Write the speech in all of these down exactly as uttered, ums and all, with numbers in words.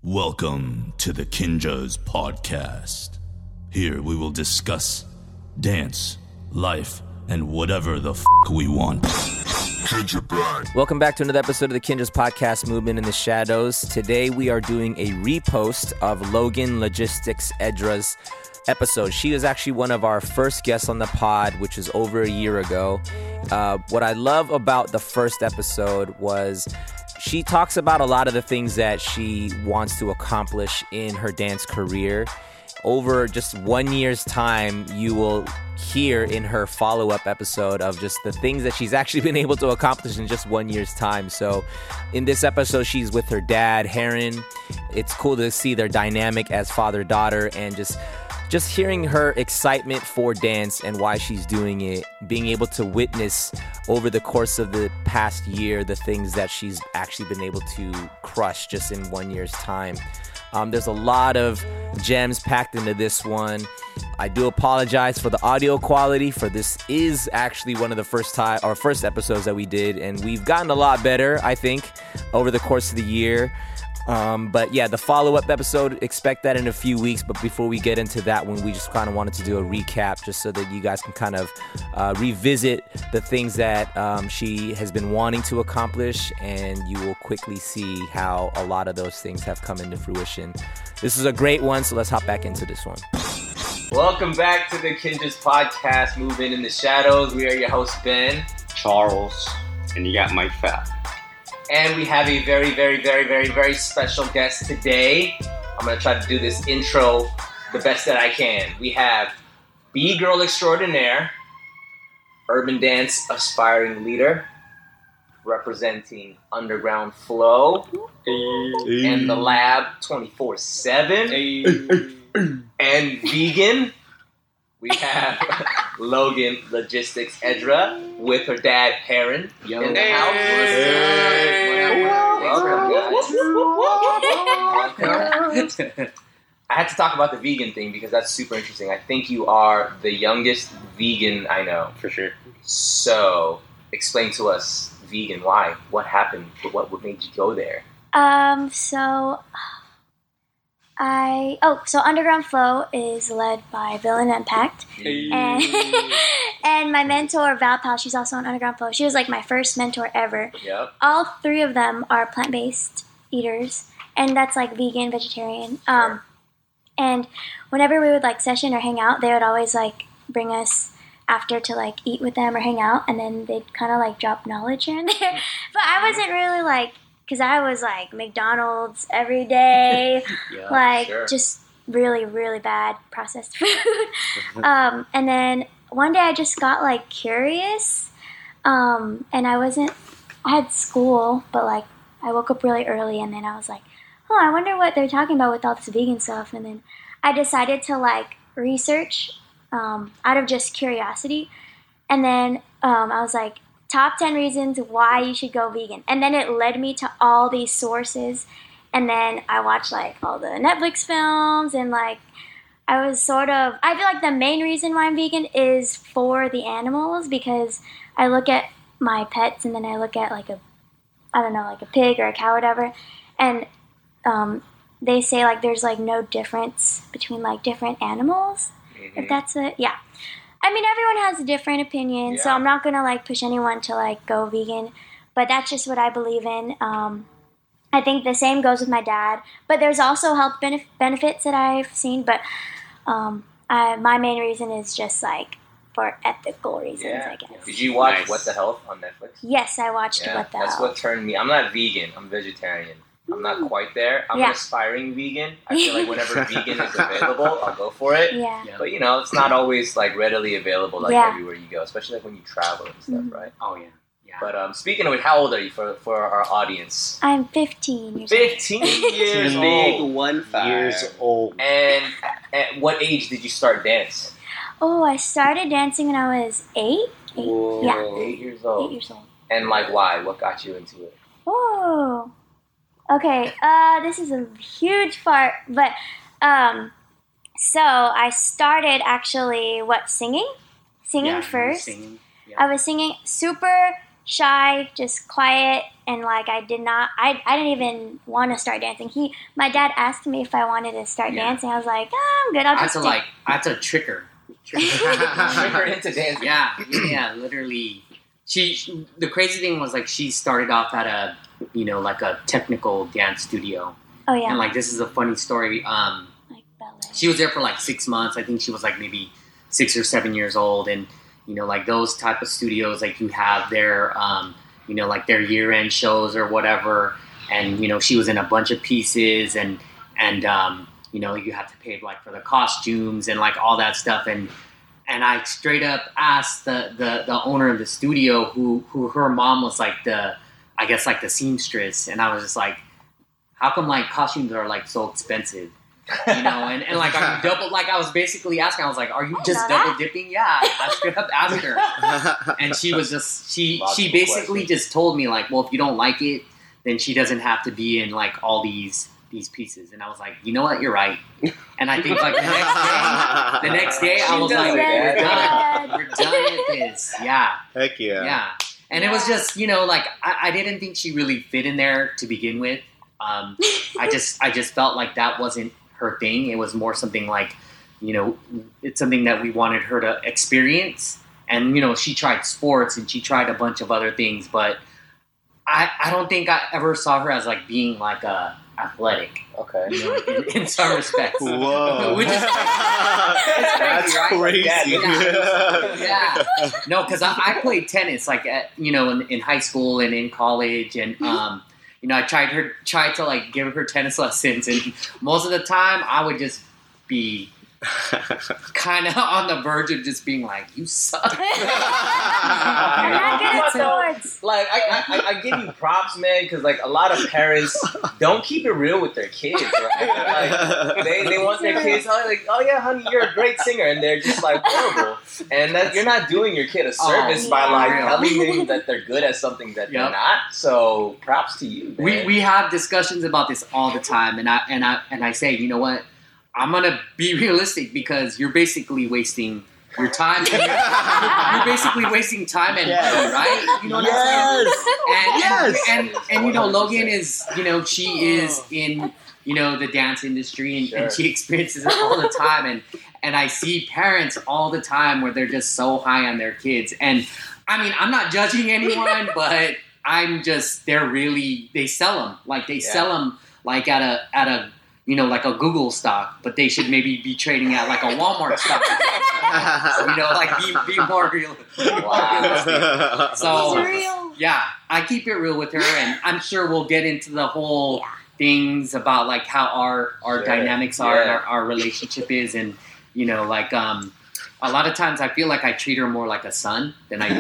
Welcome to the Kinjaz Podcast. Here we will discuss dance, life, and whatever the f*** we want. Welcome back to another episode of the Kinjaz Podcast, Movement in the Shadows. Today we are doing a repost of Logan Logistics Edra's episode. She was actually one of our first guests on the pod, which was over a year ago. Uh, what I love about the first episode was she talks about a lot of the things that she wants to accomplish in her dance career. Over just one year's time, you will hear in her follow-up episode of just the things that she's actually been able to accomplish in just one year's time. So in this episode, she's with her dad, Heron. It's cool to see their dynamic as father-daughter, and just just hearing her excitement for dance and why she's doing it, being able to witness over the course of the past year the things that she's actually been able to crush just in one year's time. Um, there's a lot of gems packed into this one. I do apologize for the audio quality, for this is actually one of the first time or first episodes that we did, and we've gotten a lot better, I think, over the course of the year. Um, but yeah, the follow-up episode, expect that in a few weeks. But before we get into that one, we just kind of wanted to do a recap just so that you guys can kind of uh, revisit the things that um, she has been wanting to accomplish, and you will quickly see how a lot of those things have come into fruition. This is a great one, so let's hop back into this one. Welcome back to the Kinjaz Podcast, Movement in the Shadows. We are your hosts, Ben, Charles, and you got Mike Fat. And we have a very, very, very, very, very special guest today. I'm going to try to do this intro the best that I can. We have B-Girl Extraordinaire, urban dance aspiring leader, representing Underground Flow, hey. And the Lab twenty-four seven, hey. And vegan. We have Logan Logistics Edra with her dad, Heron, Yo. in the hey. house. Hey. Welcome, guys. Welcome. I had to talk about the vegan thing because that's super interesting. I think you are the youngest vegan I know. For sure. So, explain to us, vegan, why? What happened? What, what made you go there? Um, so... I oh so Underground Flow is led by Villain Impact, hey. and and my mentor Val Pal, she's also on Underground Flow. She was like my first mentor ever. Yep. All three of them are plant-based eaters, and that's like vegan, vegetarian. Um, sure. And whenever we would like session or hang out, they would always like bring us after to like eat with them or hang out, and then they'd kind of like drop knowledge here and there. But I wasn't really like. Because I was like McDonald's every day, yeah, like sure. just really, really bad processed food. um, and then one day I just got like curious, um, and I wasn't, I had school, but like I woke up really early, and then I was like, oh, I wonder what they're talking about with all this vegan stuff. And then I decided to like research um, out of just curiosity. And then um, I was like, top ten reasons why you should go vegan. And then it led me to all these sources. And then I watched like all the Netflix films, and like I was sort of, I feel like the main reason why I'm vegan is for the animals, because I look at my pets and then I look at like a, I don't know, like a pig or a cow or whatever. And um, they say like there's like no difference between like different animals. Mm-hmm. If that's it, yeah. I mean, everyone has a different opinion, yeah. so I'm not going to, like, push anyone to, like, go vegan. But that's just what I believe in. Um, I think the same goes with my dad. But there's also health benef- benefits that I've seen. But um, I, my main reason is just, like, for ethical reasons, yeah. I guess. Did you watch nice. What the Health on Netflix? Yes, I watched yeah, What the That's Health. what turned me. I'm not vegan. I'm vegetarian. I'm not quite there. I'm yeah. an aspiring vegan. I feel like whenever vegan is available, I'll go for it. Yeah. But, you know, it's not always, like, readily available, like, yeah. everywhere you go, especially, like, when you travel and stuff, mm-hmm. right? Oh, yeah. yeah. But um, speaking of it, how old are you for, for our audience? I'm fifteen years fifteen old. years Big old. one five. Years old. And at what age did you start dance? Oh, I started dancing when I was eight. Eight. Whoa. Yeah. Eight years old. Eight years old. And, like, why? What got you into it? Oh. Okay, uh, this is a huge part, but, um, so I started actually, what, singing? Singing yeah, first. Singing. Yeah. I was singing super shy, just quiet, and like I did not, I, I didn't even want to start dancing. He, my dad asked me if I wanted to start Yeah. dancing. I was like, oh, I'm good. I'll I had just to do-" like, I had to trick her. Trick her into dancing. Yeah, yeah, literally. She, she, the crazy thing was like she started off at a, you know, like a technical dance studio, Oh yeah, and like this is a funny story. Um, like ballet. she was there for like six months. I think she was like maybe six or seven years old, and you know, like those type of studios, like you have their, um, you know, like their year-end shows or whatever, and you know, she was in a bunch of pieces, and and um, you know, you have to pay like for the costumes and like all that stuff, and and I straight up asked the the, the owner of the studio, who who her mom was like the, I guess like the seamstress, and I was just like, how come like costumes are like so expensive? You know, and, and like are you double, like I was basically asking, I was like, are you I just know double that. dipping? Yeah, I straight up asked her. And she was just, she, she Logical basically question. just told me like, well, if you don't like it, then she doesn't have to be in like all these, these pieces. And I was like, you know what, you're right. And I think like the next day, the next day I She was does like, it, we're Dad. done, we're done with this. Yeah. Heck yeah. Yeah. And it was just, you know, like I, I didn't think she really fit in there to begin with. Um, I just, I just felt like that wasn't her thing. It was more something like, you know, it's something that we wanted her to experience. And, you know, she tried sports and she tried a bunch of other things, but I, I don't think I ever saw her as like being like a athletic, Okay. you know, in, in some respects. Whoa. Which is, it's That's crazy, right? crazy. Yeah. Yeah, no, because I, I played tennis, like at, you know, in, in high school and in college, and um, you know, I tried her, tried to like give her tennis lessons, and most of the time, I would just be kind of on the verge of just being like, "You suck." I'm not good at sports. Like I, I, I give you props, man, because like a lot of parents don't keep it real with their kids, right? Like, they they want their kids, oh, like, oh yeah, honey, you're a great singer, and they're just like horrible, and that you're not doing your kid a service Oh, by like yeah. telling them that they're good at something that they're Yep. not. So props to you, man. We we have discussions about this all the time, and I and I and I say, you know what? I'm gonna be realistic because you're basically wasting your time. And you're, you're basically wasting time and Yes. money, right? You know what I'm saying? And, Yes. and, and and you know, Logan is, you know, she is in, you know, the dance industry, and, and Sure. she experiences it all the time. And and I see parents all the time where they're just so high on their kids. And I mean, I'm not judging anyone, but I'm just, they're really, they sell them like they Yeah. sell them like at a at a you know, like a Google stock, but they should maybe be trading at like a Walmart stock. You know, like be, be more real. Be more Wow. realistic. So It's real. yeah, I keep it real with her, and I'm sure we'll get into the whole Yeah. things about like how our our Sure. dynamics are and Yeah. our, our relationship is, and you know, like um, a lot of times I feel like I treat her more like a son than I do.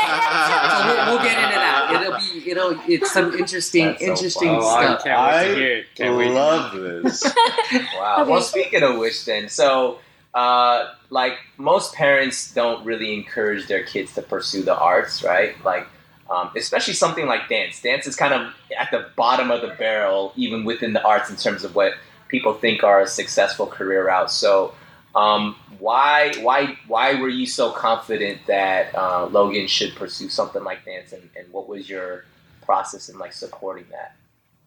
So we'll, we'll get into that. It'll be it'll it's some interesting That's so interesting fun. Oh, I stuff. can't wait I to hear it. Can't wait to love hear this. Wow. Okay. Well, speaking of which, then, so uh, like most parents don't really encourage their kids to pursue the arts, right? Like, um, especially something like dance. Dance is kind of at the bottom of the barrel, even within the arts, in terms of what people think are a successful career route. So, um, why, why, why were you so confident that uh, Logan should pursue something like dance, and, and what was your process in like supporting that?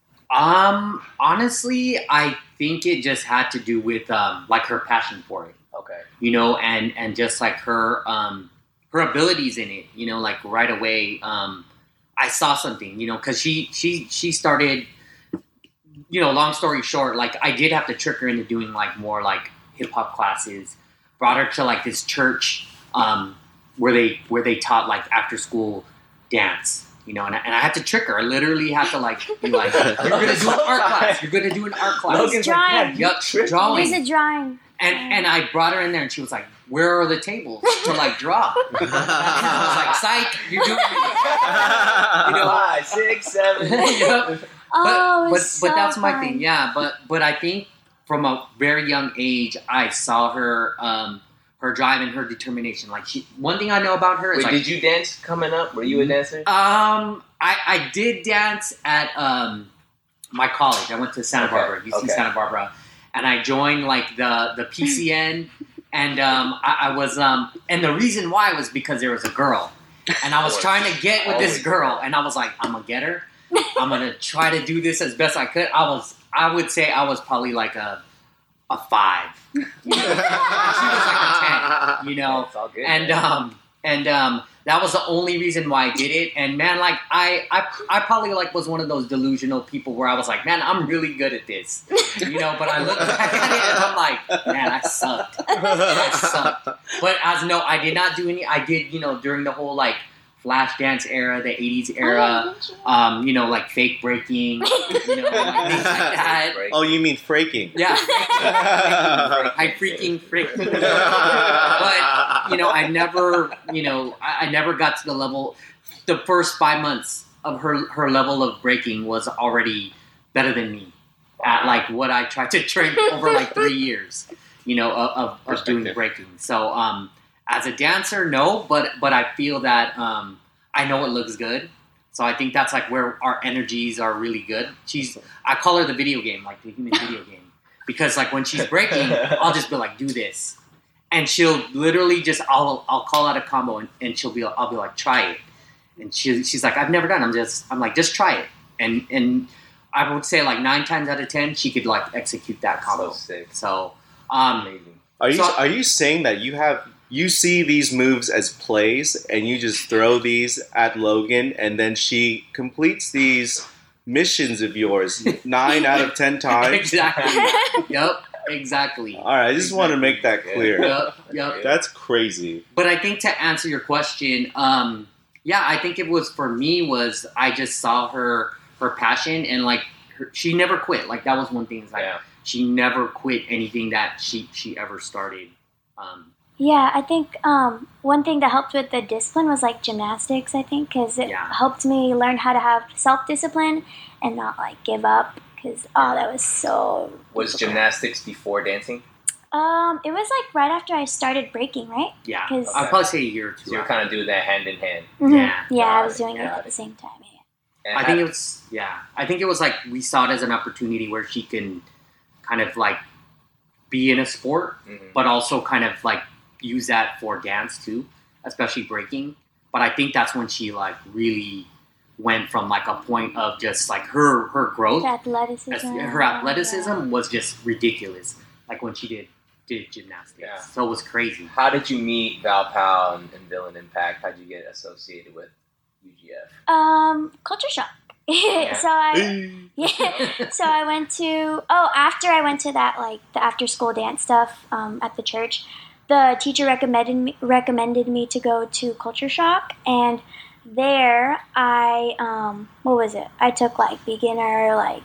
Um, honestly, I think it just had to do with um, like her passion for it, Okay. you know, and and just like her um her abilities in it, you know, like right away. Um, I saw something, you know, because she she she started, you know, long story short, like I did have to trick her into doing like more like hip hop classes. Brought her to like this church um where they where they taught like after school dance. You know, and I, and I had to trick her. I literally had to like be like, "You're gonna do an art class. You're gonna do an art class." Logan's Drawing. like, Yup, trick drawing. There's a drawing. And and I brought her in there, and she was like, "Where are the tables to like draw?" And I was like, "Psych, you're doing it." You know, Five, six, seven. Yup. Oh, but but, it's but so that's my fun. thing, yeah. But but I think from a very young age, I saw her um, her drive and her determination. Like she, one thing I know about her is Wait, like, did you dance coming up? Were you a dancer? Um, I, I did dance at um my college. I went to Santa Okay, Barbara, U C okay. Santa Barbara, and I joined like the the P C N, and um I, I was um and the reason why was because there was a girl, And I was trying to get with this girl, and I was like, I'm gonna get her. I'm gonna try to do this as best I could. I was, I would say, I was probably like a, a five. You know? And she was like a ten. You know, It's all good, and man. um, and um, that was the only reason why I did it. And man, like I, I, I probably like was one of those delusional people where I was like, man, I'm really good at this. You know, but I look back at it and I'm like, man, I sucked. I sucked. But as no, I did not do any. I did, you know, during the whole like flash dance era, the eighties era, um, you know, like fake breaking, you know, like things like that. Break. Oh, you mean freaking? Yeah, I freaking freak. But you know, I never, you know, I, I never got to the level. The first five months of her her level of breaking was already better than me at like what I tried to train over like three years. You know, of, of, of doing the breaking. So, um, as a dancer, no, but but I feel that um, I know it looks good. So I think that's like where our energies are really good. She's, I call her the video game, like the human video game, because like when she's breaking, I'll just be like, do this, and she'll literally just, I'll I'll call out a combo, and, and she'll be, I'll be like, try it, and she she's like, I've never done. I'm just, I'm like, just try it, and and I would say like nine times out of ten, she could like execute that combo. So sick. So um, Amazing. Are you So- are you saying that you have you see these moves as plays and you just throw these at Logan and then she completes these missions of yours nine out of ten times? exactly. Yep. Exactly. All right, I just want to make that clear. Yep. Yep. That's crazy. But I think to answer your question, um, yeah, I think it was for me was I just saw her her passion and like her, she never quit. Like that was one thing. Is like Yeah. she never quit anything that she she ever started. Um, Yeah, I think um, one thing that helped with the discipline was like gymnastics, I think, because it Yeah. helped me learn how to have self-discipline and not like give up, because, oh, that was so Was difficult. gymnastics before dancing? Um, it was like right after I started breaking, right? yeah, 'Cause- I'd probably say a year or two. So you're after. kind of doing that hand in hand. Mhm. Yeah. Yeah, I Got was it, doing it got at it. the same time, yeah. And I think how- it was yeah. I think it was like we saw it as an opportunity where she can kind of like be in a sport, Mhm. but also kind of like use that for dance too, especially breaking. But I think that's when she like really went from like a point of just like her her growth. The athleticism. as- Her athleticism was just ridiculous. Like when she did did gymnastics, Yeah. so it was crazy. How did you meet Val Powell and, and Villain Impact? How did you get associated with U G F? Um, culture shock. so I, yeah. So I went to. Oh, after I went to that, like the after school dance stuff um, at the church, the teacher recommended me recommended me to go to Culture Shock, and there I um, what was it? I took like beginner like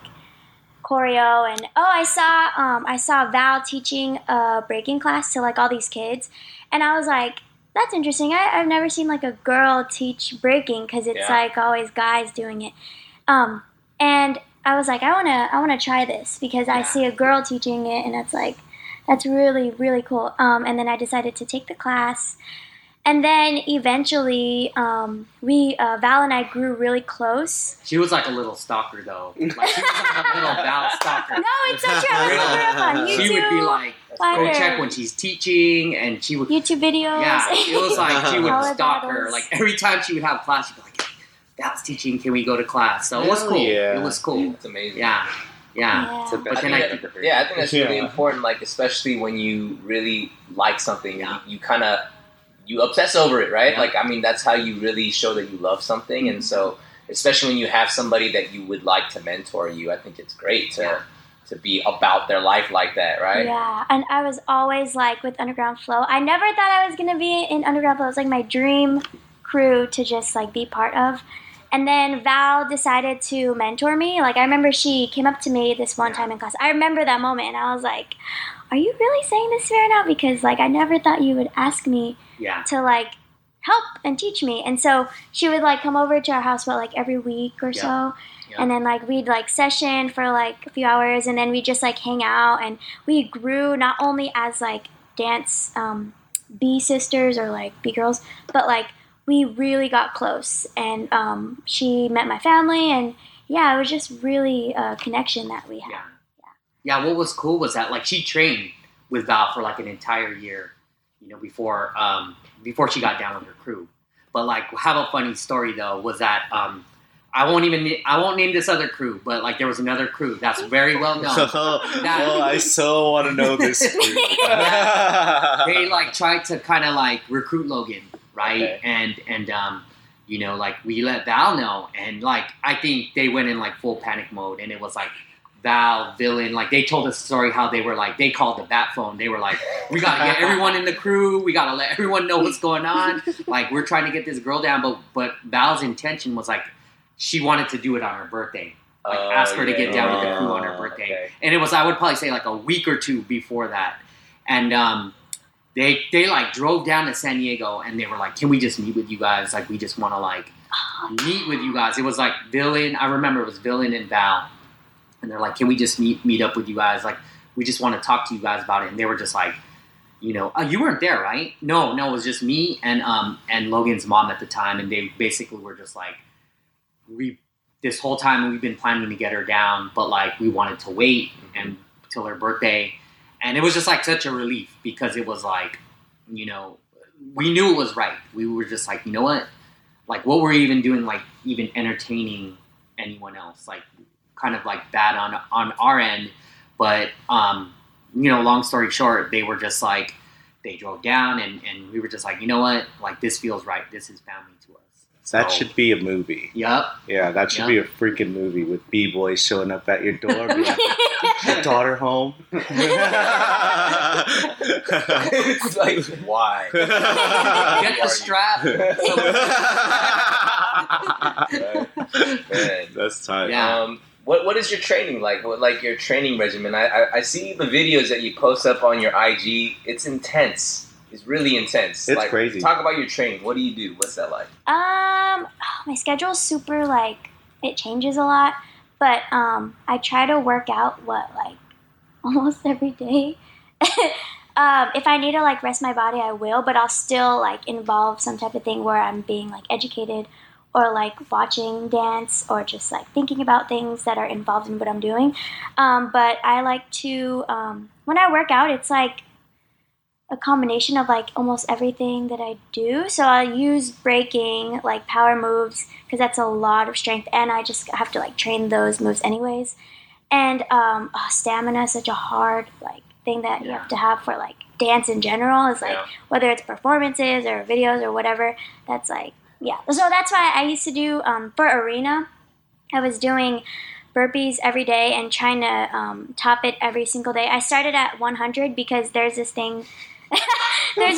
choreo, and oh, I saw um, I saw Val teaching a breaking class to like all these kids, and I was like, that's interesting. I, I've never seen like a girl teach breaking, because it's Yeah. like always guys doing it. Um, and I was like, I wanna I wanna try this, because I Yeah. see a girl teaching it, and it's like that's really really cool. Um, and then I decided to take the class. And then eventually, um, we uh, Val and I grew really close. She was like a little stalker though. Like she was like a little Val stalker. No, it's so true. I was looking her up on YouTube. She would be like, find go her check when she's teaching, and she would. YouTube videos. Yeah, it was like she would Color stalk her. battles. Like every time she would have class, she'd be like, "Val's teaching. Can we go to class?" So it was Hell cool. yeah. It was cool. It's amazing. Yeah, yeah. Yeah. So, But I then think I that- yeah, I think that's really Yeah. important. Like, especially when you really like something, Yeah. you, you kind of you obsess over it, right? Yeah. Like, I mean, that's how you really show that you love something. And so, especially when you have somebody that you would like to mentor you, I think it's great to Yeah. to be about their life like that, right? Yeah, and I was always like with Underground Flow. I never thought I was gonna be in Underground Flow. It was like my dream crew to just like be part of. And then Val decided to mentor me. Like I remember she came up to me this one time in class. I remember that moment, and I was like, "Are you really saying this right now?" Because like I never thought you would ask me Yeah, to like help and teach me. And so she would like come over to our house about like every week or Yeah. so. Yeah. And then like we'd like session for like a few hours, and then we just like hang out, and we grew not only as like dance um, B sisters or like B girls, but like we really got close. And um, she met my family, and yeah, it was just really a connection that we had. yeah, yeah. What was cool was that like she trained with Val for like an entire year, you know, before um, before she got down with her crew. But like, have a funny story though was that um, I won't even I won't name this other crew, but like there was another crew that's very well known. that, oh, I so want to know this crew. They like tried to kind of like recruit Logan, right? Okay. And and um, you know, like we let Val know, and like I think they went in like full panic mode, and it was like Val, Villain, like they told us a story how they were like they called the bat phone. They were like, we gotta get everyone in the crew, we gotta let everyone know what's going on. Like we're trying to get this girl down, but but Val's intention was like she wanted to do it on her birthday. Like Oh, ask her to yeah, get down with the yeah. crew on her birthday. Okay. And it was I would probably say like a week or two before that. And um they they like drove down to San Diego and they were like, can we just meet with you guys? Like we just wanna like meet with you guys. It was like Villain, I remember it was Villain and Val. And they're like, can we just meet meet up with you guys? Like, we just want to talk to you guys about it. And they were just like, you know, oh, you weren't there, right? No, no, it was just me and um and Logan's mom at the time. And they basically were just like, we this whole time we've been planning to get her down, but like we wanted to wait and till her birthday. And it was just like such a relief because it was like, you know, we knew it was right. We were just like, you know what? Like, what were we even doing? Like, even entertaining anyone else? Like. Kind of like bad on on our end, but um, you know, long story short, they were just like they drove down and, and we were just like, you know what, like this feels right. This is family to us. So, That should be a movie. Yep. Yeah, that should Yep. be a freaking movie with B-boys showing up at your door. Be like, your daughter home. It's like, why? Get the strap. Man. That's tight. Yeah. Um, what what is your training like? What, like your training regimen? I, I I see the videos that you post up on your I G. It's intense. It's really intense. It's like, crazy. Talk about your training. What do you do? What's that like? Um, my schedule's super like it changes a lot, but um, I try to work out what like almost every day. um, if I need to like rest my body, I will, but I'll still like involve some type of thing where I'm being like educated or like watching dance or just like thinking about things that are involved in what I'm doing. Um, but I like to um, when I work out, it's like a combination of like almost everything that I do. So I use breaking, like power moves, because that's a lot of strength, and I just have to like train those moves anyways. And um, oh, stamina is such a hard like thing that you have to have for like dance in general. Is like Yeah. whether it's performances or videos or whatever. That's like yeah. So that's why I used to do um, for arena. I was doing burpees every day and trying to um, top it every single day. I started at one hundred because there's this thing. there's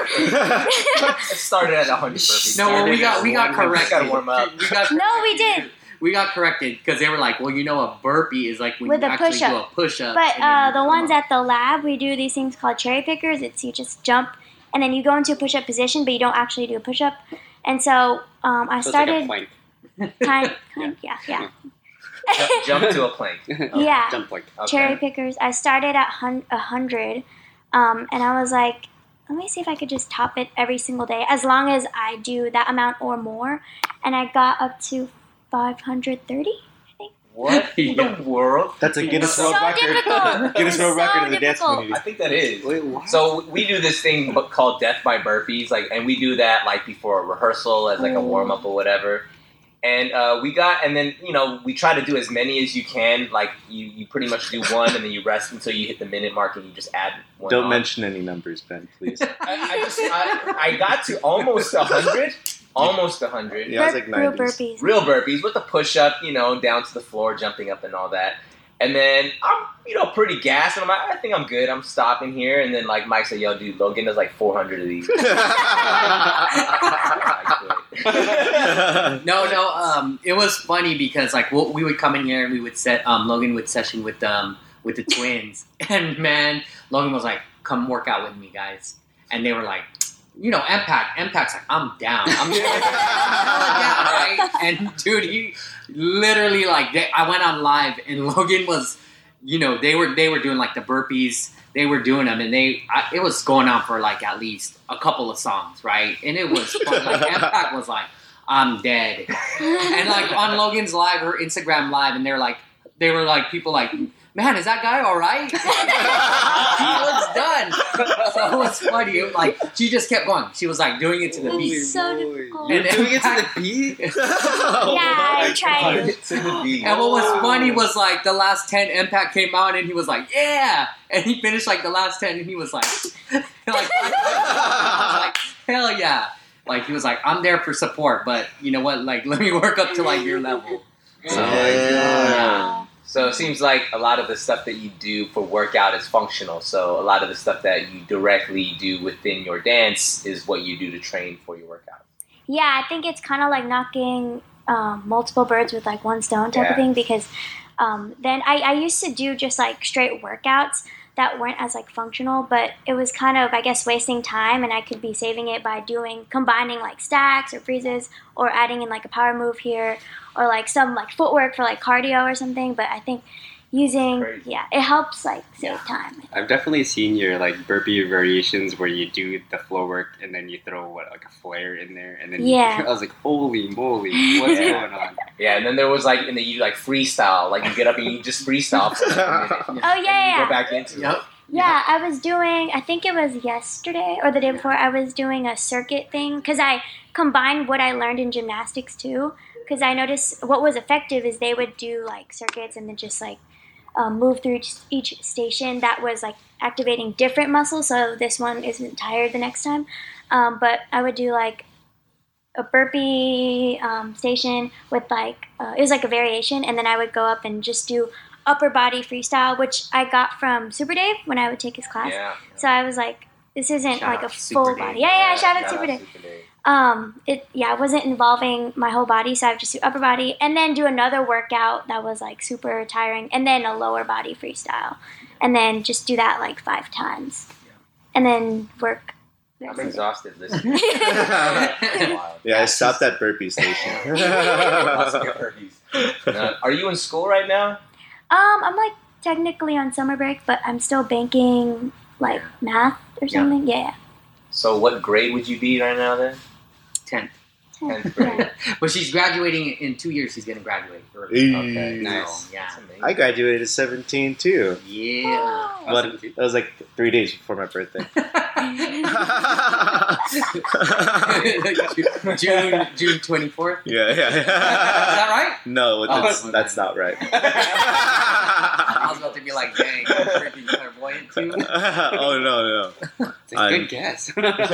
It started at one hundred burpees. No, well, we got we got Started at corrected. Gotta warm up. We got No, we corrected. did. We got corrected because they were like, well, you know, a burpee is like when With you a actually push-up. do a push up. But uh, the ones at the lab, we do these things called cherry pickers. It's you just jump and then you go into a push-up position, but you don't actually do a push-up. And so um, I So it's like a started plank. kind, kind yeah, yeah, Jump, jump to a plank. yeah. Jump plank. Okay. Cherry pickers. I started at hun- a hundred, um, and I was like, let me see if I could just top it every single day, as long as I do that amount or more. And I got up to five hundred thirty. What in Yeah. the world? That's a Guinness So World Record. difficult. Guinness World So Record in the dance difficult. community. I think that is. Wait, what? So we do this thing bu- called Death by Burpees, like, and we do that like before a rehearsal as like a Mm. warm up or whatever. And uh, we got, and then you know we try to do as many as you can. Like you, you pretty much do one, and then you rest until you hit the minute mark, and you just add one. Don't on. mention any numbers, Ben, please. I, I just I, I got to almost a hundred, almost a hundred. Yeah, I was like Real nineties. burpees. Real burpees with the push up, you know, down to the floor, jumping up and all that. And then I'm, you know, pretty gassed, and I'm like, I think I'm good. I'm stopping here. And then like Mike said, "Yo, dude, Logan does like four hundred of these." No, no. Um, it was funny because like we'll, we would come in here and we would set um, Logan would session with um with the twins, and man, Logan was like, "Come work out with me, guys," and they were like, you know, Impact, Impact's like, I'm down, I'm down, right? And dude, he literally like they, I went on live and Logan was, you know, they were they were doing like the burpees. They were doing them, and they I, it was going on for like at least a couple of songs, right? And it was fun. Like Impact was like, "I'm dead," and like on Logan's live, her Instagram live, and they're like, they were like people like man, is that guy all right? He looks done. So it was funny. It was like, she just kept going. She was like doing it to the It's beat. so difficult. And Doing it to the beat? Yeah, I tried. To the beat. And what was funny was like the last ten Impact came out and he was like, yeah! And he finished like the last ten and he was like, like, I was like, hell yeah. Like he was like, I'm there for support, but you know what? Like, let me work up to like your level. So, Yeah. Wow. So it seems like a lot of the stuff that you do for workout is functional. So a lot of the stuff that you directly do within your dance is what you do to train for your workout. Yeah, I think it's kind of like knocking um, multiple birds with like one stone type Yeah. of thing because um, then I, I used to do just like straight workouts that weren't as like functional, but it was kind of, I guess, wasting time, and I could be saving it by doing, combining like stacks or freezes or adding in like a power move here or like some like footwork for like cardio or something. But I think using, Crazy. yeah, it helps like save Yeah. time. I've definitely seen your like burpee variations where you do the floor work and then you throw what like a flare in there and then Yeah. you, I was like, holy moly, what's Yeah. going on? Yeah, and then there was like, and then you do like freestyle, like you get up and you just freestyle for like a minute. Oh, yeah, And you yeah. go back into Yep. it. Yeah, I was doing, I think it was yesterday or the day before, I was doing a circuit thing because I combined what I learned in gymnastics too. Because I noticed what was effective is they would do like circuits and then just like um, move through each, each station that was like activating different muscles. So this one isn't tired the next time. Um, but I would do like a burpee um, station with like, uh, it was like a variation. And then I would go up and just do upper body freestyle, which I got from Super Dave when I would take his class. Yeah. So I was like, this isn't Shout like a out to Super full Dave. body. Yeah, yeah, shout out Super Dave. Super Dave. Um, it yeah, it wasn't involving my whole body, so I would just do upper body and then do another workout that was like super tiring, and then a lower body freestyle, and then just do that like five times, and then work. the I'm rest of it. exhausted listening. That's wild. Yeah, I stopped at burpee station. Lots of good burpees. Uh, are you in school right now? Um, I'm like technically on summer break, but I'm still banking like math or Yeah. something. Yeah, yeah. So what grade would you be right now then? tenth. Tenth grade. But she's graduating in two years. She's going to graduate early. Okay, Nice. So, yeah. That's amazing. I graduated at seventeen too. Yeah. But that was like three days before my birthday. June June twenty fourth. Yeah, yeah. Is that right? No, that's, Oh, that's not right. I was about to be like, dang, I'm freaking clairvoyant too. Oh no, no. It's a I'm- good guess.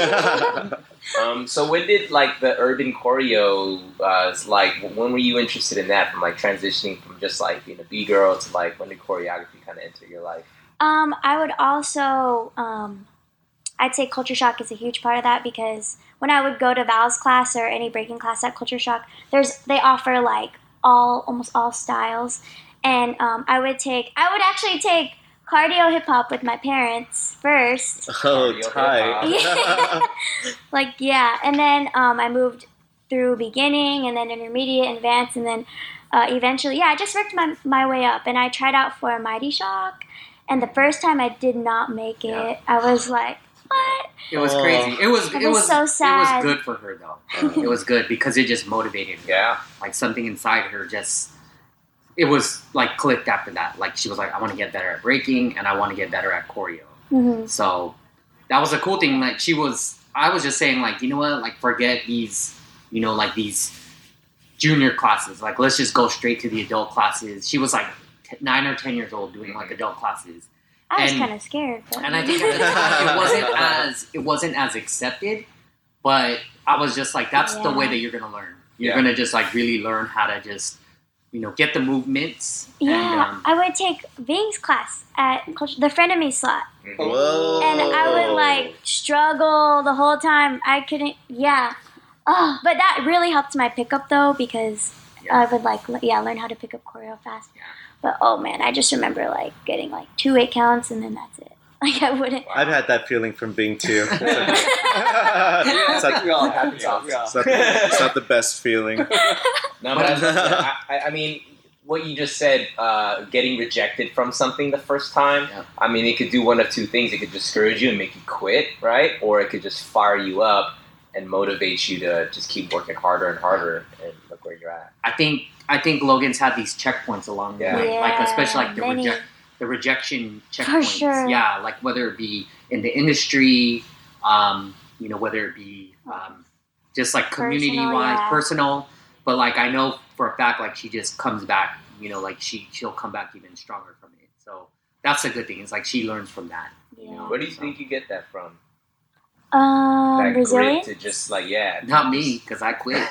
Um, so when did like the urban choreo, uh, like when were you interested in that? From like transitioning from just like being a B girl to like when did choreography kind of enter your life? Um, I would also, um, I'd say Culture Shock is a huge part of that because when I would go to Val's class or any breaking class at Culture Shock, there's they offer like all almost all styles, and um, I would take I would actually take cardio hip hop with my parents first. Oh, Cardio tight. Yeah. Like yeah, and then um, I moved through beginning and then intermediate and advanced, and then uh, eventually, yeah, I just worked my my way up, and I tried out for Mighty Shock, and the first time I did not make it. Yeah. I was like, what? It was Oh. crazy. It was I it was was so sad. It was good for her though. It was good because it just motivated her. Yeah. Like something inside her just it was like clicked after that. Like she was like, I want to get better at breaking and I want to get better at choreo. Mm-hmm. So that was a cool thing. Like she was, I was just saying like, you know what? Like forget these, you know, like these junior classes. Like let's just go straight to the adult classes. She was like t- nine or ten years old doing like adult classes. I was And- kind of scared. But And I think at the time it wasn't as it wasn't as accepted, but I was just like, that's the Yeah. way that you're gonna learn. You're Yeah. gonna just like really learn how to just, you know, get the movements. yeah, And, um, I would take Ving's class at Culture, the friend of me slot, Whoa. and I would like struggle the whole time. I couldn't, yeah. Oh, but that really helped my pickup though because Yeah. I would like, l- yeah, learn how to pick up choreo fast. Yeah. But oh man, I just remember like getting like two eight counts and then that's it. Like I wouldn't. I've had that feeling from Bing too. It's, like- Yeah, it's not, we all have it's not- it's not the, it's not the best feeling. No, but I, I, I mean, what you just said, uh, getting rejected from something the first time, Yeah. I mean, it could do one of two things. It could discourage you and make you quit, right? Or it could just fire you up and motivate you to just keep working harder and harder and look where you're at. I think I think Logan's had these checkpoints along the Yeah. way, like especially like the many. reject, the rejection checkpoints. sure. Yeah, like whether it be in the industry, um, you know, whether it be um, just like community Personal, wise, yeah. personal. But like I know for a fact, like she just comes back. You know, like she she'll come back even stronger from it. So that's a good thing. It's like she learns from that. You Yeah. know? Where do you think you get that from? Um, That Brazilian? grit to just like yeah. Not me, because I quit.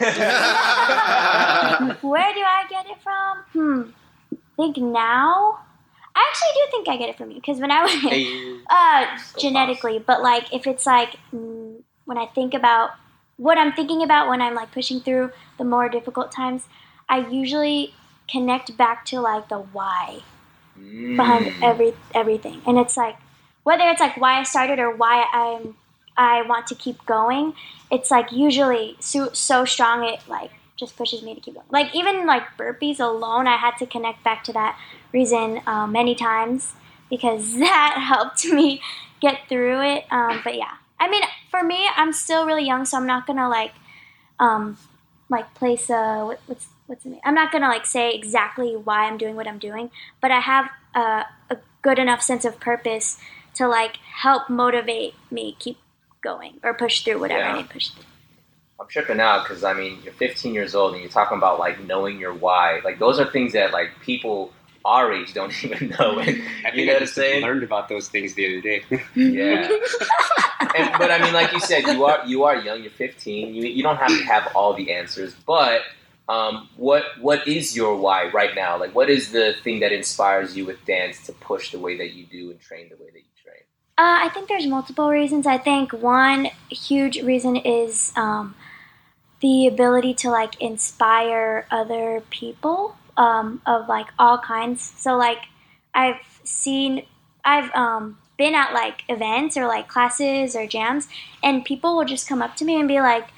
Where do I get it from? Hmm. I think now. I actually do think I get it from you because when I was Hey. uh, Go genetically, but like if it's like mm, when I think about what I'm thinking about when I'm like pushing through the more difficult times, I usually connect back to like the why Mm. behind every everything, and it's like whether it's like why I started or why I'm I want to keep going. It's like usually so, so strong it like just pushes me to keep going. Like even like burpees alone, I had to connect back to that reason uh, many times because that helped me get through it. Um, but yeah, I mean, for me, I'm still really young, so I'm not gonna like um, like place a what, what's what's the name? I'm not gonna like say exactly why I'm doing what I'm doing, but I have a, a good enough sense of purpose to like help motivate me keep going or push through whatever Yeah. I need to push through. I'm tripping out because I mean you're fifteen years old and you're talking about like knowing your why. Like those are things that like people our age don't even know. And, I you think know I what I'm just saying? learned about those things the other day. Yeah. and, but I mean, like you said, you are you are young. You're fifteen. You you don't have to have all the answers. But um, what what is your why right now? Like, what is the thing that inspires you with dance to push the way that you do and train the way that you train? Uh, I think there's multiple reasons. I think one huge reason is um, the ability to like inspire other people um, of like all kinds. So like I've seen, I've um, been at like events or like classes or jams, and people will just come up to me and be like,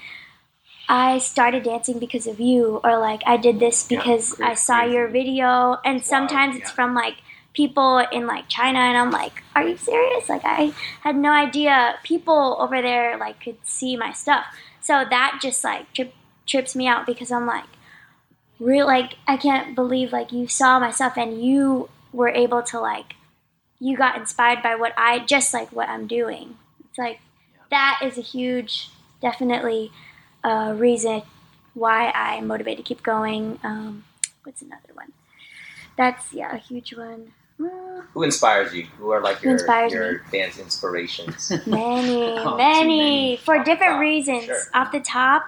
I started dancing because of you, or like I did this Yeah, because great, I saw crazy. your video. And sometimes it's yeah. from like people in like China, and I'm like, are you serious? Like I had no idea people over there like could see my stuff. So that just like trip, trips me out because I'm like, real like I can't believe like you saw my stuff and you were able to like you got inspired by what I just like what I'm doing. It's like that is a huge, definitely uh, reason why I'm motivated to keep going. Um, what's another one? That's yeah a huge one. Mm, Who inspires you? Who are like Who your inspires your me? dance inspirations? many, Oh, too many, many. for Off the different top, reasons. sure. Off the top,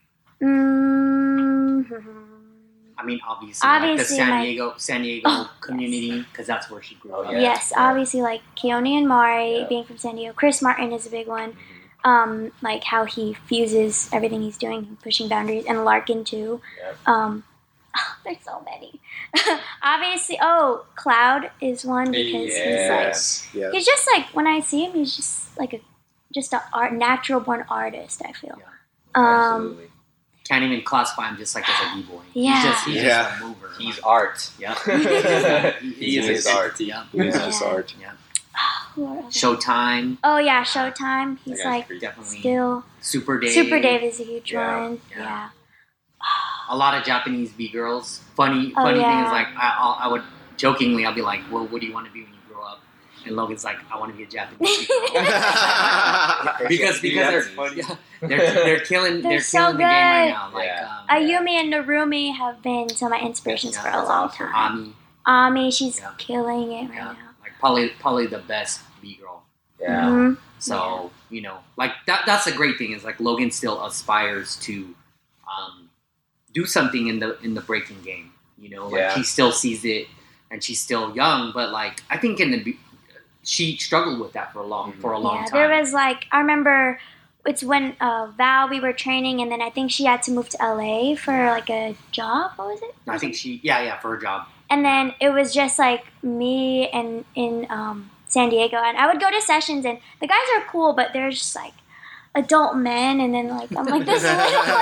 mm, I mean, obviously, like the Obviously, San my- Diego San Diego Oh, community, because that's where she grew Oh, up. yeah. yes, yeah. obviously like Keone and Mari Yeah. being from San Diego. Chris Martin is a big one. Mhm. Um, like how he fuses everything he's doing, pushing boundaries, and Larkin too. Yeah. Um, there's so many. Obviously, oh, Cloud is one because he's like Yes. Yeah. he's just like when I see him, he's just like a just a art natural born artist. I feel. Yeah. Um, Absolutely. Can't even classify him just like as a b-boy. Yeah. He's just, he's Yeah. just a mover. He's art. Yeah. He is his art. Yeah. He's Yeah. just art. Yeah. who are others? Showtime, Oh yeah, Showtime. He's That guy's like crazy. definitely. still Super Dave. Super Dave is a huge Yeah. one. Yeah. Yeah. A lot of Japanese B-girls. Funny, Oh, funny thing yeah. is like I, I'll, I would jokingly I'll be like, well, what do you want to be when you grow up? And Logan's like, I want to be a Japanese B-girl. because because That's they're, funny. yeah, they're they're killing They're they're, so killing the game right good. now. Like Yeah. um, Ayumi and Narumi have been some of my inspirations Yeah, for a that's long awesome. time. Ami, Ami, she's Yeah. killing it right yeah, now. like probably probably the best B-girl. Yeah. Mhm. So you know, like that. That's a great thing. Is like Logan still aspires to um, do something in the in the breaking game. You know, like Yeah. he still sees it, and she's still young. But like I think in the be- she struggled with that for a long Mhm. for a long Yeah, time. there was like I remember it's when uh, Val we were training, and then I think she had to move to L A for like a job. What was it? I think she yeah yeah for her job. And then it was just like me and in um, San Diego, and I would go to sessions, and the guys are cool, but they're just like adult men, and then like I'm like this little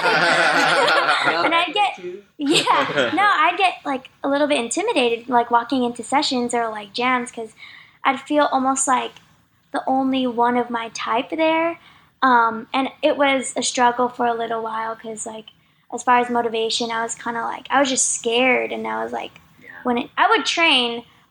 and I get yeah no I get like a little bit intimidated like walking into sessions or like jams because I'd feel almost like the only one of my type there, um, and it was a struggle for a little while because like as far as motivation I was kind of like I was just scared, and I was like Yeah. when it, I would train,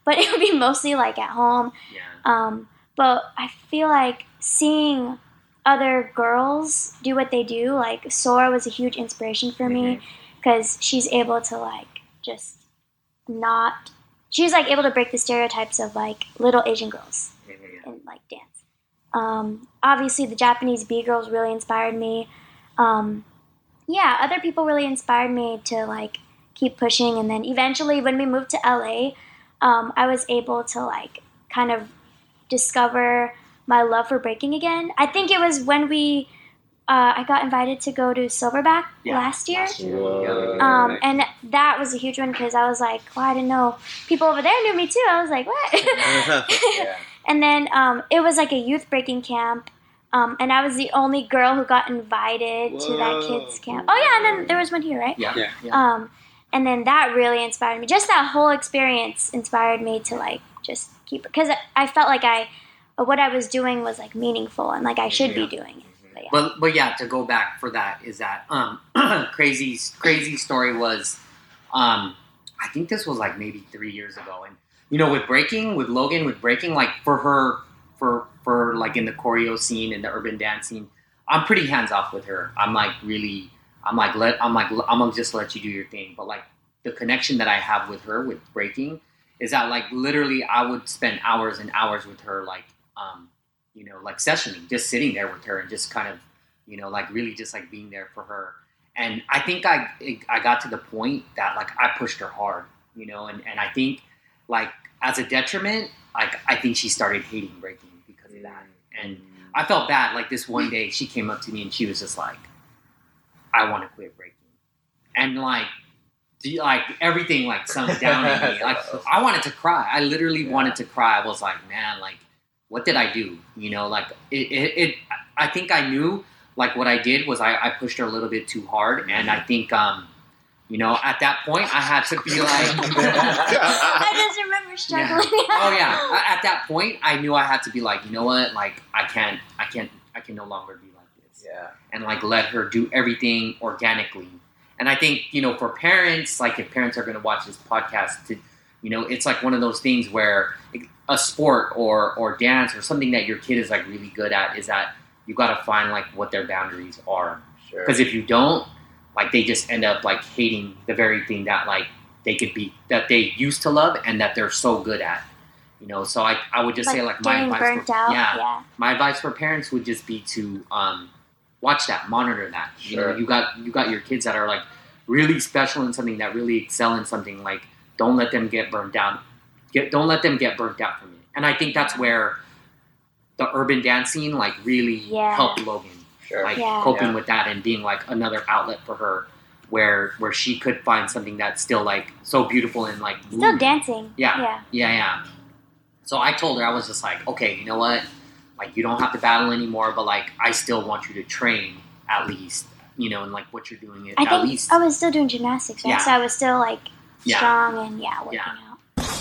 but it would be mostly like at home. Yeah. Um, but I feel like seeing other girls do what they do, like Sora was a huge inspiration for me because she's able to like just not, she's like able to break the stereotypes of like little Asian girls in like dance. Um, obviously the Japanese B-girls really inspired me. Um, yeah, other people really inspired me to like keep pushing, and then eventually when we moved to L A, um, I was able to like kind of discover my love for breaking again. I think it was when we, uh, I got invited to go to Silverback Yeah. last year. Whoa. Um, and that was a huge one because I was like, well, I didn't know people over there knew me too. I was like, what? Yeah. And then um, it was like a youth breaking camp. Um, and I was the only girl who got invited to that Whoa. kids camp. Oh yeah, and then there was one here, right? Yeah. Yeah. yeah. Um, and then that really inspired me. Just that whole experience inspired me to like just keep, because I felt like I, what I was doing was like meaningful and like I should Yeah. be doing it. But yeah. But but yeah, to go back for that is that um crazy crazy story was um I think this was like maybe three years ago, and you know with breaking with Logan with breaking like for her for for like in the choreo scene and the urban dance scene, I'm pretty hands off with her. I'm like really I'm like let I'm like I'm gonna just let you do your thing. But like the connection that I have with her with breaking is that like literally I would spend hours and hours with her like um you know, like sessioning, just sitting there with her and just kind of, you know, like really just like being there for her. And I think I I got to the point that like I pushed her hard, you know, and, and I think like as a detriment, like I think she started hating breaking because of that. And I felt bad. Like this one day she came up to me and she was just like, I want to quit breaking. And like, the- like everything like sunk down in me. Like I wanted to cry. I literally Yeah. wanted to cry. I was like, man, like, what did I do? You know, like it, it, it I think I knew like what I did was I, I pushed her a little bit too hard. And I think, um, you know, at that point I had to be like, I just remember struggling. oh yeah. A- At that point I knew I had to be like, you know what? Like I can't, I can't, I can no longer be like this. Yeah. And like let her do everything organically. And I think, you know, for parents, like if parents are going to watch this podcast, to, you know, it's like one of those things where a sport or or dance or something that your kid is like really good at is that you got to find like what their boundaries are. Sure. Because if you don't, like they just end up like hating the very thing that like they could be, that they used to love and that they're so good at. You know, so I, I would just say like my getting advice burnt for, out. yeah, Yeah. my advice for parents would just be to um, watch that, monitor that. You know, Sure. you got you got your kids that are like really special in something, that really excel in something. Like, don't let them get burnt out. Get don't let them get burnt out from it. And I think that's where the urban dance scene like really Yeah. helped Logan, Sure. like Yeah. coping Yeah. with that and being like another outlet for her, where where she could find something that's still like so beautiful and like Still moving. dancing. Yeah. Yeah. Yeah, yeah. So I told her, I was just like, okay, you know what? Like, you don't have to battle anymore, but like, I still want you to train at least, you know, and like what you're doing at I think least. I was still doing gymnastics, right? Yeah. So I was still like Yeah. strong and yeah, working Yeah. out.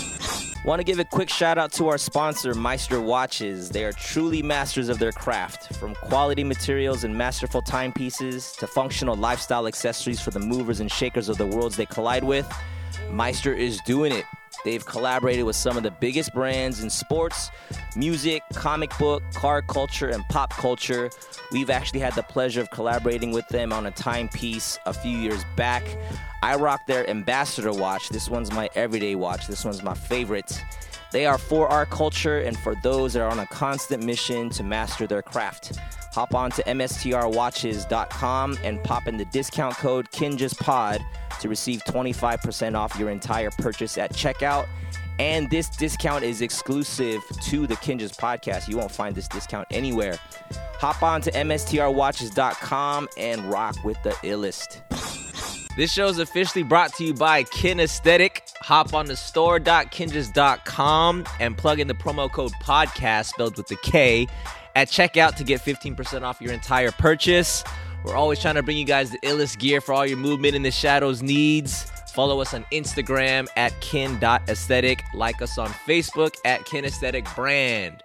Want to give a quick shout out to our sponsor, Meister Watches. They are truly masters of their craft. From quality materials and masterful timepieces to functional lifestyle accessories for the movers and shakers of the worlds they collide with, Meister is doing it. They've collaborated with some of the biggest brands in sports, music, comic book, car culture, and pop culture. We've actually had the pleasure of collaborating with them on a timepiece a few years back. I rock their Ambassador watch. This one's my everyday watch. This one's my favorite. They are for our culture and for those that are on a constant mission to master their craft. Hop on to M S T R watches dot com and pop in the discount code KINJASPOD to receive twenty-five percent off your entire purchase at checkout. And this discount is exclusive to the Kinjas podcast. You won't find this discount anywhere. Hop on to M S T R watches dot com and rock with the illest. This show is officially brought to you by Kinesthetic. Hop on to store dot kinjas dot com and plug in the promo code podcast, spelled with the K, at checkout to get fifteen percent off your entire purchase. We're always trying to bring you guys the illest gear for all your movement in the shadows needs. Follow us on Instagram at kin dot aesthetic. Like us on Facebook at Kinesthetic Brand.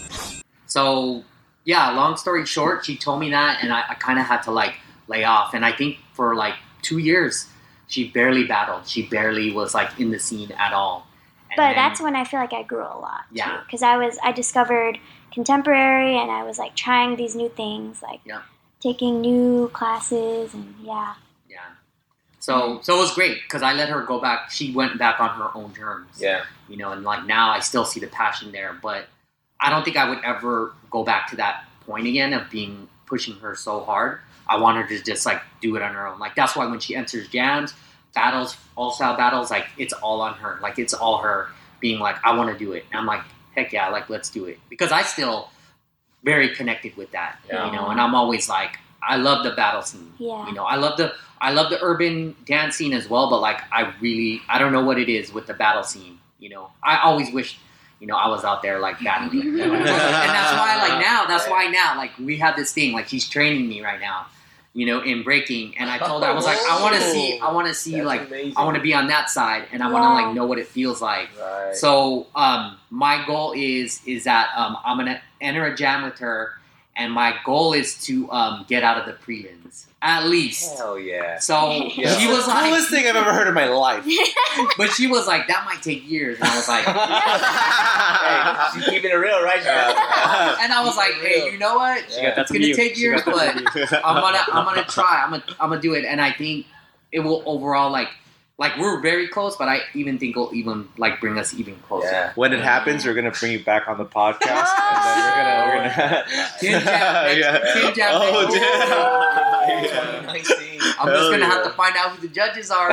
So, yeah, long story short, she told me that, and I, I kind of had to, like, lay off. And I think for, like, two years, she barely battled. She barely was, like, in the scene at all. but then- that's when I feel like I grew a lot. Yeah. Because I was I discovered contemporary, and I was like trying these new things, like Yeah. taking new classes, and yeah. Yeah. So so it was great because I let her go back. She went back on her own terms. Yeah. You know, and like now I still see the passion there, but I don't think I would ever go back to that point again of being pushing her so hard. I want her to just like do it on her own. Like that's why when she enters jams, battles, all style battles, like it's all on her. Like it's all her being like, I want to do it. And I'm like, heck yeah, like let's do it. Because I still very connected with that. Yeah. You know, and I'm always like, I love the battle scene. Yeah. You know, I love the I love the urban dance scene as well, but like I really I don't know what it is with the battle scene. You know, I always wish, you know, I was out there like battling. You know? And that's why like now, that's why now, like we have this thing, like she's training me right now, you know, in breaking. And I told her, I was like, I want to see, I want to see That's like, amazing. I want to be on that side, and I want to Yeah. like know what it feels like. Right. So um, my goal is is that um, I'm gonna enter a jam with her, and my goal is to um, get out of the prelims at least. Hell yeah. So Yeah. she was like, Coolest thing I've ever heard in my life. but she was like, that might take years, and I was like, Hey, she's keeping it real, right? Yeah. and I was like, hey, you know what? She got that It's gonna take years, but I'm gonna I'm gonna try. I'm gonna I'm gonna do it, and I think it will overall like like we're very close, but I even think it'll even like bring us even closer. Yeah. When it happens, we're gonna bring you back on the podcast, and then we're gonna we're gonna. Tin Jam next- Yeah. Tin Jam Oh, next- damn. twenty nineteen. I'm just Hell gonna have yeah. to find out who the judges are.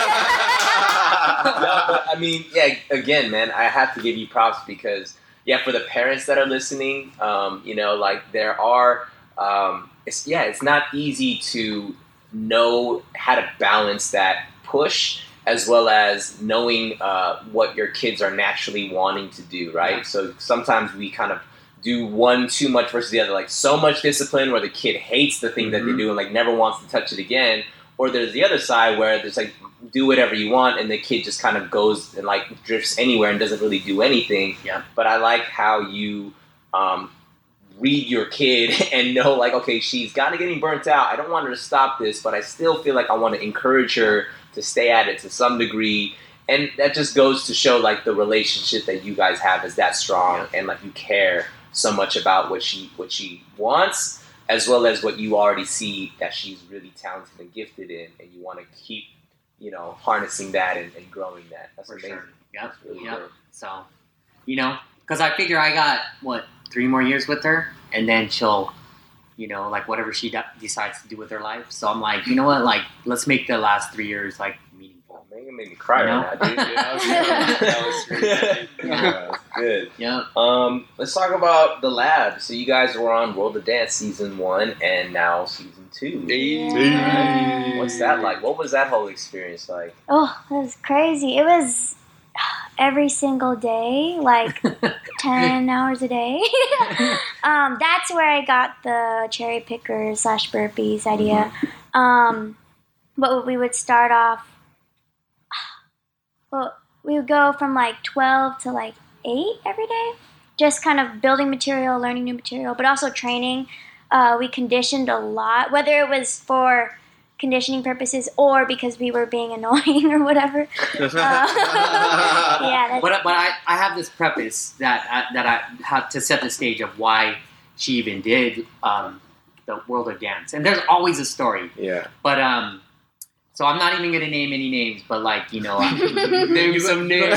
No, but I mean, yeah. Again, man, I have to give you props because, yeah, for the parents that are listening, um, you know, like there are, um, it's yeah, it's not easy to know how to balance that push as well as knowing uh, what your kids are naturally wanting to do, right? Yeah. So sometimes we kind of do one too much versus the other, like so much discipline where the kid hates the thing that they Mhm. do and like never wants to touch it again. Or there's the other side where there's like do whatever you want and the kid just kind of goes and like drifts anywhere and doesn't really do anything. Yeah. But I like how you um, read your kid and know like, okay, she's kind of getting burnt out. I don't want her to stop this, but I still feel like I want to encourage her to stay at it to some degree. And that just goes to show like the relationship that you guys have is that strong and like you care so much about what she what she wants as well as what you already see that she's really talented and gifted in, and you want to keep, you know, harnessing that and, and growing that. That's For amazing. sure. Yep. That's really Yep. good. So, you know, because I figure I got what three more years with her, and then she'll, you know, like whatever she de- decides to do with her life. So I'm like, you know what, like let's make the last three years like meaningful. Man, you made me cry You know? right now, dude. Yeah, that was good. That was really good. Yeah, that's good. Yeah. Um, let's talk about the lab. So you guys were on World of Dance season one and now season two. Yeah. What's that like? What was that whole experience like? Oh, it was crazy. It was every single day, like ten hours a day. um, that's where I got the cherry pickers slash burpees idea. Um, but we would start off. Well, we would go from like twelve to like eight every day, just kind of building material, learning new material, but also training. Uh, we conditioned a lot, whether it was for conditioning purposes or because we were being annoying or whatever. Uh, yeah, that's, But but I, I have this preface that I, that I have to set the stage of why she even did um, the World of Dance, and there's always a story. Yeah. But um, so I'm not even gonna name any names, but like you know, Name some names.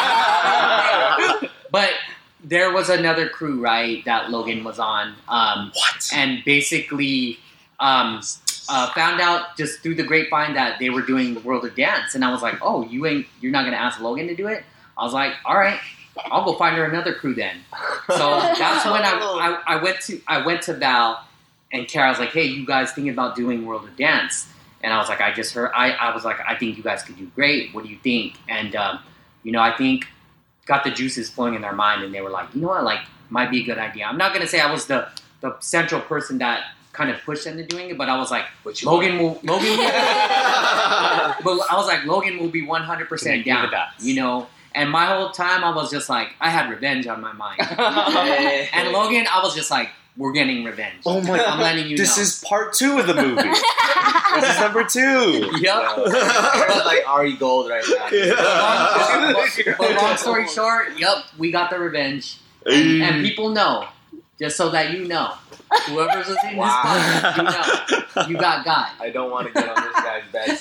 But there was another crew, right, that Logan was on. Um, What? and basically um, uh, found out just through the grapevine that they were doing World of Dance, and I was like, "Oh, you ain't, you're not gonna ask Logan to do it?" I was like, "All right, I'll go find her another crew then." So that's when I, I, I went to I went to Val, and Kara was like, "Hey, you guys thinking about doing World of Dance?" And I was like, "I just heard." I, I was like, "I think you guys could do great. What do you think?" And um, you know, I think got the juices flowing in their mind, and they were like, "You know what? Like, might be a good idea." I'm not gonna say I was the the central person that kind of pushed into doing it, but I was like, What you Logan will Logan will, but I was like, Logan will be one hundred percent down, you know. And my whole time, I was just like, I had revenge on my mind. And Logan, I was just like, we're getting revenge. Oh my! I'm letting you this know. is part two of the movie. This is number two. Yep. Yeah. like Ari Gold right now. But long, but, but long story short, yep, we got the revenge, and, and people know, just so that you know, whoever's listening to this podcast, you know, you got got. I don't want to get on this guy's bad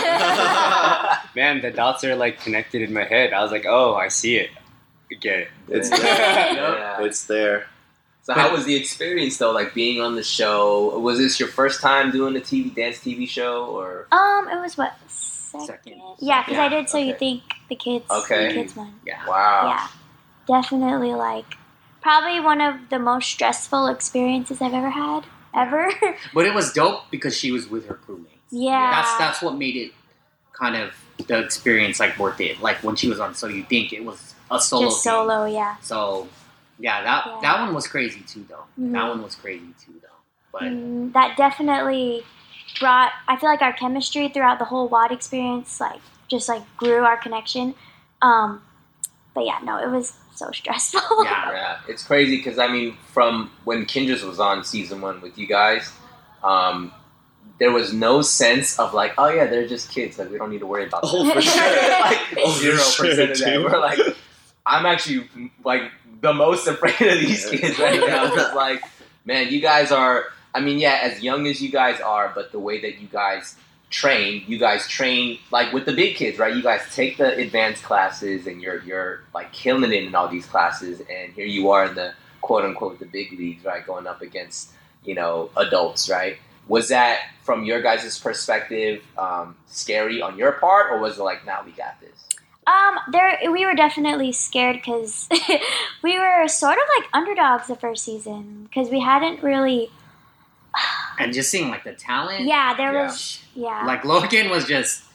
side. Man, the dots are like connected in my head. I was like, oh, I see it. I get it. It's Yeah. there. Yeah. It's there. So how was the experience though? Like being on the show. Was this your first time doing a T V dance T V show or? Um, it was what second? Second. Yeah, because Yeah, I did. So you okay. think the kids? Okay. The kids one. Yeah. Wow. Yeah, definitely. Like probably one of the most stressful experiences I've ever had. Ever. But it was dope because she was with her crewmates. Yeah. That's that's what made it kind of the experience like worth it. Like when she was on So You Think, it was a solo. Just thing. solo. Yeah. So yeah, that Yeah. that one was crazy too, though. Mhm. That one was crazy too, though. But Mm, that definitely brought. I feel like our chemistry throughout the whole W O D experience, like just like grew our connection. Um, but yeah, no, it was so stressful. yeah, Yeah, it's crazy because I mean, from when Kinjaz was on season one with you guys, um, there was no sense of like, oh yeah, they're just kids. Like we don't need to worry about. Oh, that. for sure. like Oh, for zero sure, percent of that. dude. We're like, I'm actually like the most afraid of these kids right now. Because like, man, you guys are. I mean, yeah, as young as you guys are, but the way that you guys train, you guys train like with the big kids, right? You guys take the advanced classes, and you're you're like killing it in all these classes, and here you are in the quote unquote the big leagues, right? Going up against you know adults, right? Was that from your guys' perspective um, scary on your part, or was it like, now nah, we got this? Um, there we were definitely scared because we were sort of like underdogs the first season because we hadn't really. and just seeing like the talent. Yeah, there Yeah. was. Yeah. Like Logan was just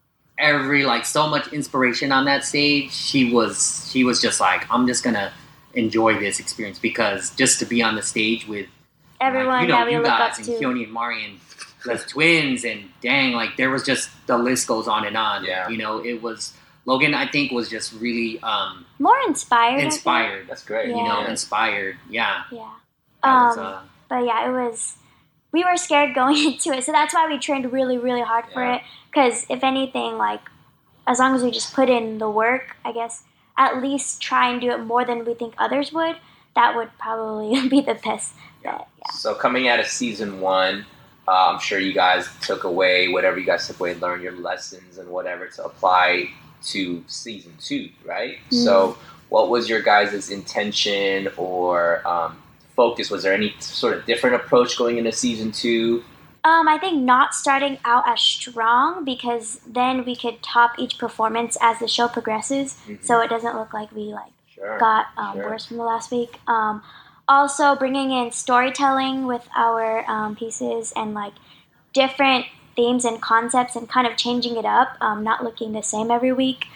every like so much inspiration on that stage. She was she was just like, I'm just gonna enjoy this experience because just to be on the stage with Everyone like, you know, that we you look guys up and to. Keone and Mari and the twins and dang, like there was just the list goes on and on. Yeah. You know, it was Logan. I think was just really um, More inspired. I think. inspired. That's great. You know, Yeah. inspired. Yeah. Yeah. That Um, was, uh, but yeah, it was. We were scared going into it, so that's why we trained really, really hard for Yeah. it. Because if anything, like, as long as we just put in the work, I guess, at least try and do it more than we think others would, that would probably be the best bet. Yeah. So coming out of season one, uh, I'm sure you guys took away whatever you guys took away, learned your lessons and whatever to apply to season two, right? Mhm. So what was your guys' intention or um, focus? Was there any sort of different approach going into season two? Um, I think not starting out as strong because then we could top each performance as the show progresses, Mhm. so it doesn't look like we like Sure. got um, Sure. worse from the last week. Um, also, bringing in storytelling with our um, pieces and like different themes and concepts and kind of changing it up, um, not looking the same every week.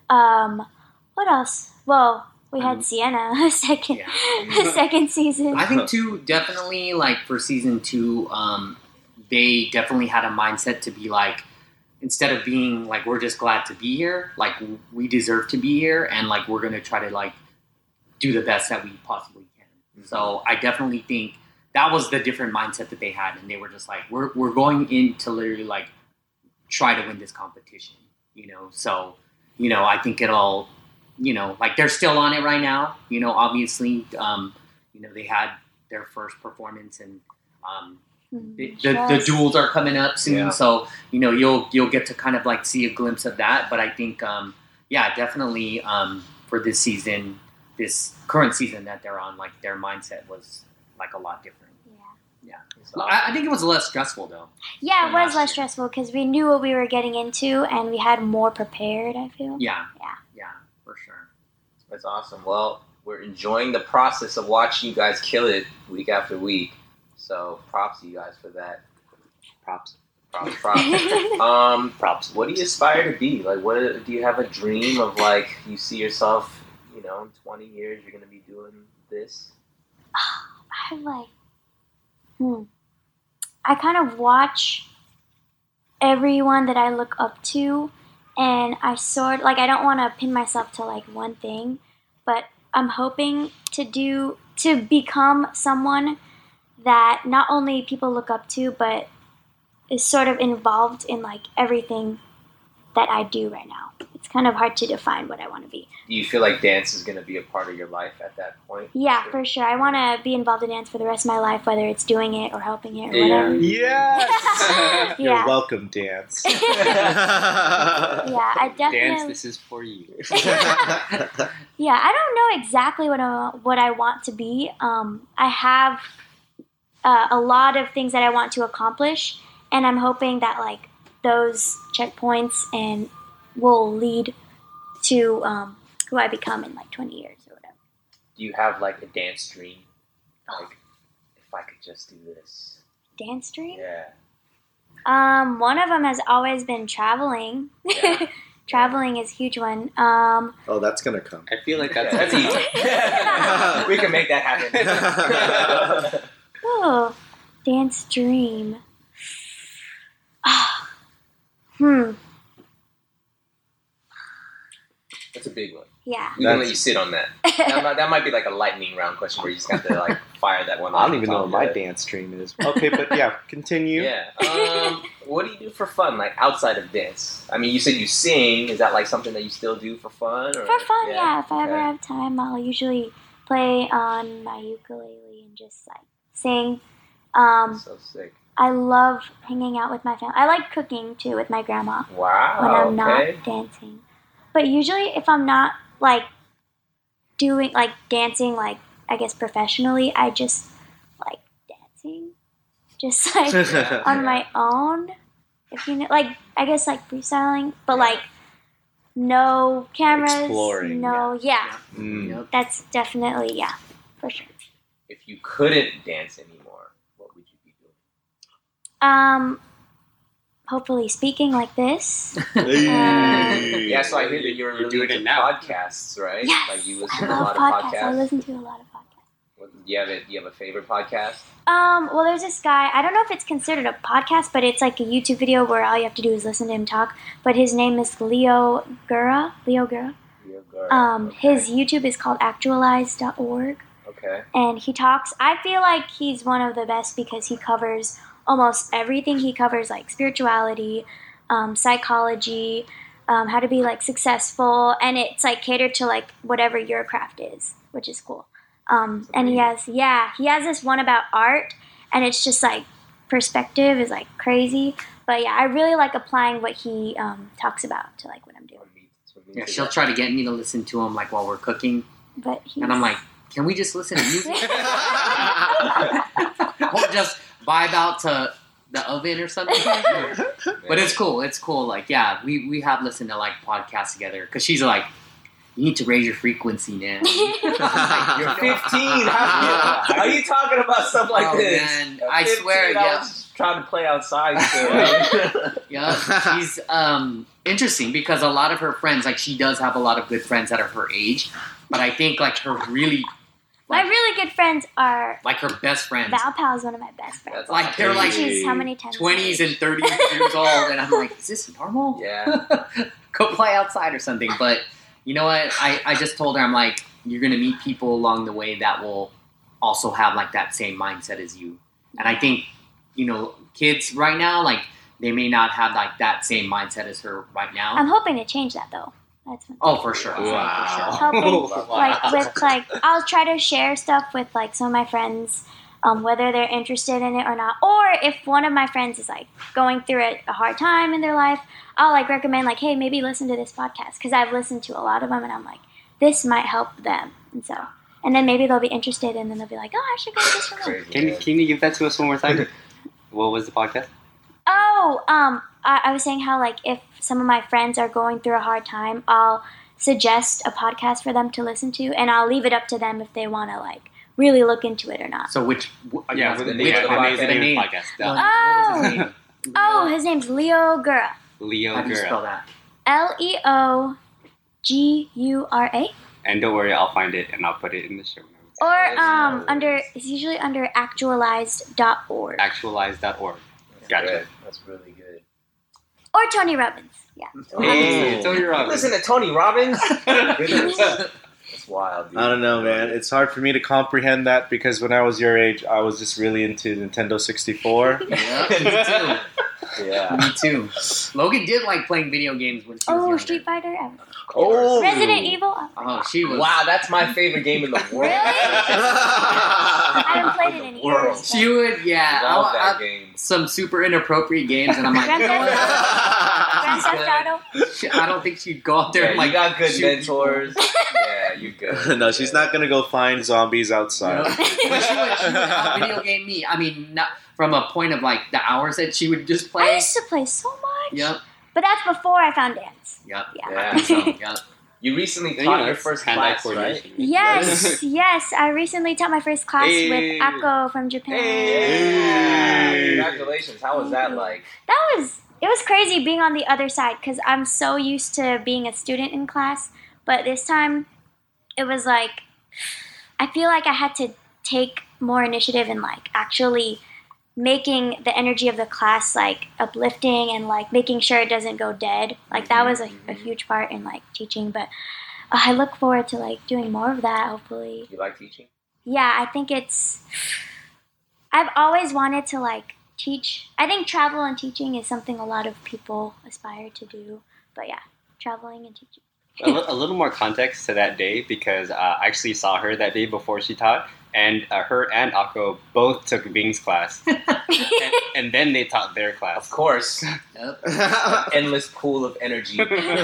Um, what else? Well, we had Um, Sienna second yeah. second season. I think too, definitely like for season two, um, they definitely had a mindset to be like, instead of being like we're just glad to be here, like we deserve to be here, and like we're gonna try to like do the best that we possibly can. Mm-hmm. So I definitely think that was the different mindset that they had, and they were just like, we're we're going in to literally like try to win this competition, you know. So you know, I think it'll, you know, like they're still on it right now. You know, obviously, um, you know, they had their first performance, and um, the, the, the Yes. duels are coming up soon. Yeah. So you know, you'll you'll get to kind of like see a glimpse of that. But I think, um, yeah, definitely um, for this season, this current season that they're on, like their mindset was like a lot different. Yeah. Yeah, I, I think it was less stressful though. Yeah, it Than was last less year. stressful because we knew what we were getting into and we had more prepared, I feel. Yeah, Yeah. yeah, for sure. That's awesome. Well, we're enjoying the process of watching you guys kill it week after week. So props to you guys for that. Props. Props, props. um, props. What do you aspire to be? Like, what do you have a dream of? Like, you see yourself, you know, in twenty years, you're gonna be doing this. I'm like, hmm. I kind of watch everyone that I look up to, and I sort like I don't want to pin myself to like one thing, but I'm hoping to do to become someone that not only people look up to, but is sort of involved in like everything that I do right now. It's kind of hard to define what I want to be. Do you feel like dance is going to be a part of your life at that point? Yeah, for sure. I want to be involved in dance for the rest of my life, whether it's doing it or helping it or whatever. Yes! You're Yeah. welcome, dance. Yeah, I definitely. Dance, this is for you. Yeah, I don't know exactly what I, what I want to be. Um, I have uh, a lot of things that I want to accomplish, and I'm hoping that like those checkpoints and will lead to um, who I become in like twenty years or whatever. Do you have like a dance dream? Like, if I could just do this. Dance dream? Yeah. Um, one of them has always been traveling. Yeah. Traveling is a huge one. Um, Oh, that's gonna come. I feel like that's, That's easy. We can make that happen. oh, dance dream. hmm. That's a big one. Yeah. We can let you sit on that. That might, that might be like a lightning round question where you just got to like fire that one. I off don't the even top know of what my your head. dance dream is. Okay, but yeah, continue. Yeah. Um, what do you do for fun, like outside of dance? I mean, you said you sing. Is that like something that you still do for fun? Or? For fun, yeah. If I ever Okay. have time, I'll usually play on my ukulele and just like sing. Um, So sick. I love hanging out with my family. I like cooking too with my grandma Wow. when I'm okay. not dancing. But usually, if I'm not like doing like dancing, like I guess professionally, I just like dancing, just like on my own. If you know, like I guess like freestyling, but like no cameras, Exploring, no, yeah. Mm. Yep. That's definitely, yeah, for sure. If you couldn't dance anymore, what would you be doing? Um, hopefully speaking like this. Hey. Yeah, so I hear that you're, You're really doing into it now. podcasts, right? Yes, Like you I listen to a love lot podcasts. of I podcasts. listen to a lot of podcasts. What- Do you have a, do you have a favorite podcast? Um, well, there's this guy. I don't know if it's considered a podcast, but it's like a YouTube video where all you have to do is listen to him talk. But his name is Leo Gura. Leo Gura. Leo Gura. Um, Okay. his YouTube is called actualize dot org. Okay. And he talks. I feel like he's one of the best because he covers almost everything. He covers like spirituality, um, psychology, um, how to be like successful, and it's like catered to like whatever your craft is, which is cool. Um, and he has, yeah, he has this one about art, and it's just like perspective is like crazy. But yeah, I really like applying what he um, talks about to like what I'm doing. Yeah, she'll try to get me to listen to him like while we're cooking, But he's, and I'm like, can we just listen to music? Or just vibe out to the oven or something? But it's cool. It's cool. Like, yeah, we, we have listened to like podcasts together because she's like, you need to raise your frequency, man. You're fifteen. How, how are you talking about stuff like Oh, this? man. At I fifteen, swear, I yeah. was trying to play outside still. Yeah, she's um, interesting because a lot of her friends, like she does have a lot of good friends that are her age, but I think like her really, my really good friends are like her best friends, Val Pal is one of my best friends. That's like they're like She's how many times? twenties and thirties years old, and I'm like, is this normal? Yeah. Go play outside or something. But you know what? I, I just told her, I'm like, you're gonna meet people along the way that will also have like that same mindset as you. And I think, you know, kids right now, like they may not have like that same mindset as her right now. I'm hoping to change that though. That's one oh, for sure. Wow. hoping like with like I'll try to share stuff with like some of my friends, um, whether they're interested in it or not. Or if one of my friends is like going through a, a hard time in their life, I'll like recommend like, hey, maybe listen to this podcast because I've listened to a lot of them and I'm like, this might help them. And so, and then maybe they'll be interested and then they'll be like, oh, I should go to this one. Crazy, Can, man. can you give that to us one more time? What was the podcast? Oh, um, I, I was saying how like if some of my friends are going through a hard time, I'll suggest a podcast for them to listen to, and I'll leave it up to them if they want to like really look into it or not. So which? W- Yeah, yes, with the the, name yeah, of the the name of the podcast. name name. of the podcast. What, Uh, what was his name? Oh, his name's Leo Gura. Leo How do you spell Gura. that? L E O G U R A. And don't worry, I'll find it and I'll put it in the show notes. Or Yes, um, no under worries. it's usually under actualized dot org. Actualize dot org. That's Gotcha. good. That's really good. Or Tony Robbins. Yeah. Hey, Tony You Robbins. listen to Tony Robbins? That's It's wild, dude. I don't know, man. It's hard for me to comprehend that because when I was your age, I was just really into Nintendo sixty-four. Yeah, me too. Yeah. Me too. Logan did like playing video games when she was Oh, younger. Street Fighter. Oh. Resident Evil. Oh, she was. Wow, that's my favorite game in the world. Really? I haven't played it in World. years. She would, yeah. I love I- that I- game. Some super inappropriate games, and I'm like, Grand you know Theft what? Grand Theft Auto. She- I don't think she'd go out there Yeah, and you like got good shoot mentors. Yeah, you good. No, she's not gonna go find zombies people, you outside. know? But she would, she would out video game me. I mean, not from a point of like the hours that she would just I play. used to play so much. Yep, But that's before I found dance. yep, Yeah. Yeah. I think so. Yep. You recently You taught know, your it's first hand-eye class, right? coordination. Yes, yes. I recently taught my first class Hey. with Akko from Japan. Yeah. Hey. Congratulations. How was that like? That was it was crazy being on the other side because I'm so used to being a student in class, but this time it was like I feel like I had to take more initiative in like actually making the energy of the class like uplifting and like making sure it doesn't go dead. Like that was a, a huge part in like teaching, but uh, I look forward to like doing more of that hopefully. You like teaching? Yeah, I think it's I've always wanted to like teach. I think travel and teaching is something a lot of people aspire to do. But yeah, traveling and teaching. a, li- a little more context to that day because uh, I actually saw her that day before she taught, and uh, her and Akko both took Bing's class, and, and then they taught their Of class. course. Yep. An endless pool of energy.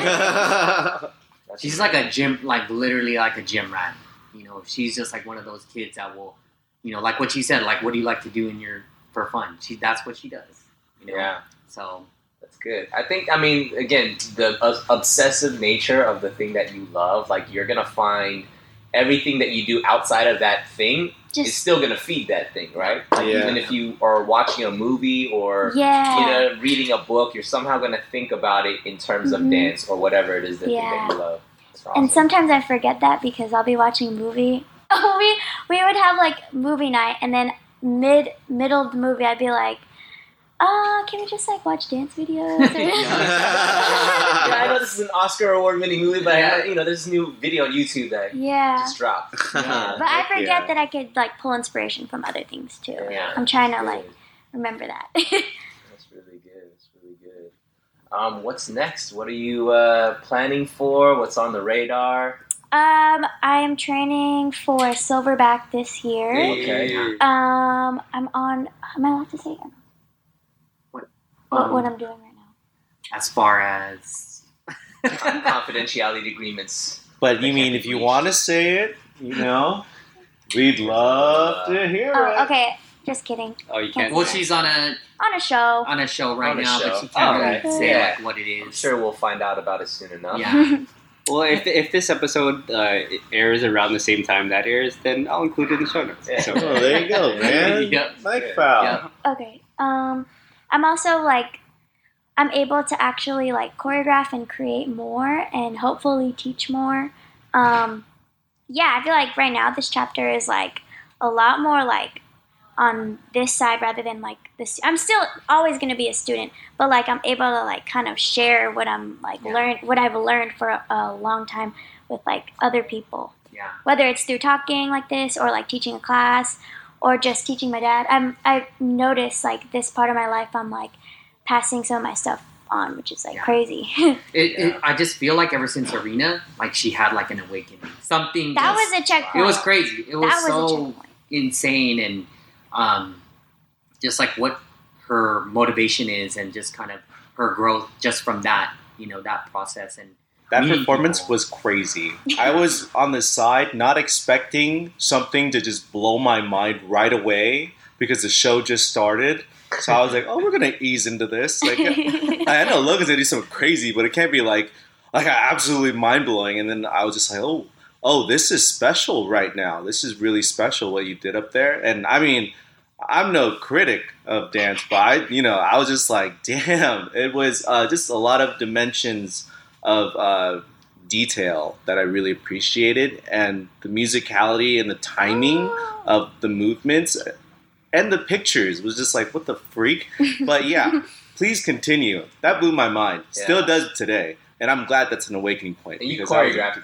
She's like a gym, like literally like a gym rat. You know, she's just like one of those kids that will, you know, like what she said, like what do you like to do in your for fun? She that's what she does. You know? Yeah. So That's good. I think, I mean, again, the uh, obsessive nature of the thing that you love, like you're going to find everything that you do outside of that thing is Just still going to feed that thing, right? Like Yeah. even if you are watching a movie or yeah. you know, reading a book, you're somehow going to think about it in terms of Mhm. dance or whatever it is the thing Yeah. that you love. That's awesome. And sometimes I forget that because I'll be watching a movie. Oh, we we would have like movie night, and then mid middle of the movie, I'd be like, "Uh, can we just like watch dance videos?" Or- yeah, I know this is an Oscar award-winning movie, but Yeah. I, you know, there's this new video on YouTube that yeah. just dropped. Yeah. But I forget Yeah. that I could like pull inspiration from other things too. Yeah. I'm trying to Good. like remember that. That's really good. That's really good. Um, what's next? What are you uh, planning for? What's on the radar? um, I am training for Silverback this year. Okay. Um, I'm on. Am I allowed to say it? What, Um, what I'm doing right now? as far as Confidentiality agreements. But you mean if you want to say it, you know, we'd love to hear Oh, it. okay. Just kidding. Oh, you can't. well, she's on a On a show. on a show right On a now, show. but she can't Oh, really okay. say Yeah. like what it is. I'm sure we'll find out about it soon enough. Yeah. Well, if if this episode uh, airs around the same time that airs, then I'll include it in the show notes. Yeah. So, Oh, there you go, man. Yep. Mike Yeah. Fowl. Yep. Okay. Um, I'm also like, I'm able to actually like choreograph and create more, and hopefully teach more. Um, yeah, I feel like right now this chapter is like a lot more like on this side rather than like this. I'm still always going to be a student, but like I'm able to like kind of share what I'm like Yeah. learn what I've learned for a, a long time with like other people. Yeah. Whether it's through talking like this or like teaching a class or just teaching my dad. I'm I've noticed like this part of my life I'm like passing some of my stuff on, which is like Yeah. crazy. It, it, I just feel like ever since Arena, like she had like an awakening. Something that just- was a checkpoint. It was crazy. It was, That was a so checkpoint. insane, and um, just like what her motivation is, and just kind of her growth just from that, you know, that process. And That meeting performance people. was crazy. I was on the side not expecting something to just blow my mind right away because the show just started. So I was like, oh, we're going to ease into this. Like, I know Logan's going to do something crazy, but it can't be like, like absolutely mind-blowing. And then I was just like, oh, oh, this is special right now. This is really special what you did up there. And I mean, I'm no critic of dance, but I, you know, I was just like, damn, it was uh, just a lot of dimensions of uh, detail that I really appreciated, and the musicality and the timing of the movements and the pictures was just like, what the freak? But yeah, please continue. That blew my mind. Still Yeah. does today, and I'm glad that's an awakening point. And you because I was- choreographed that.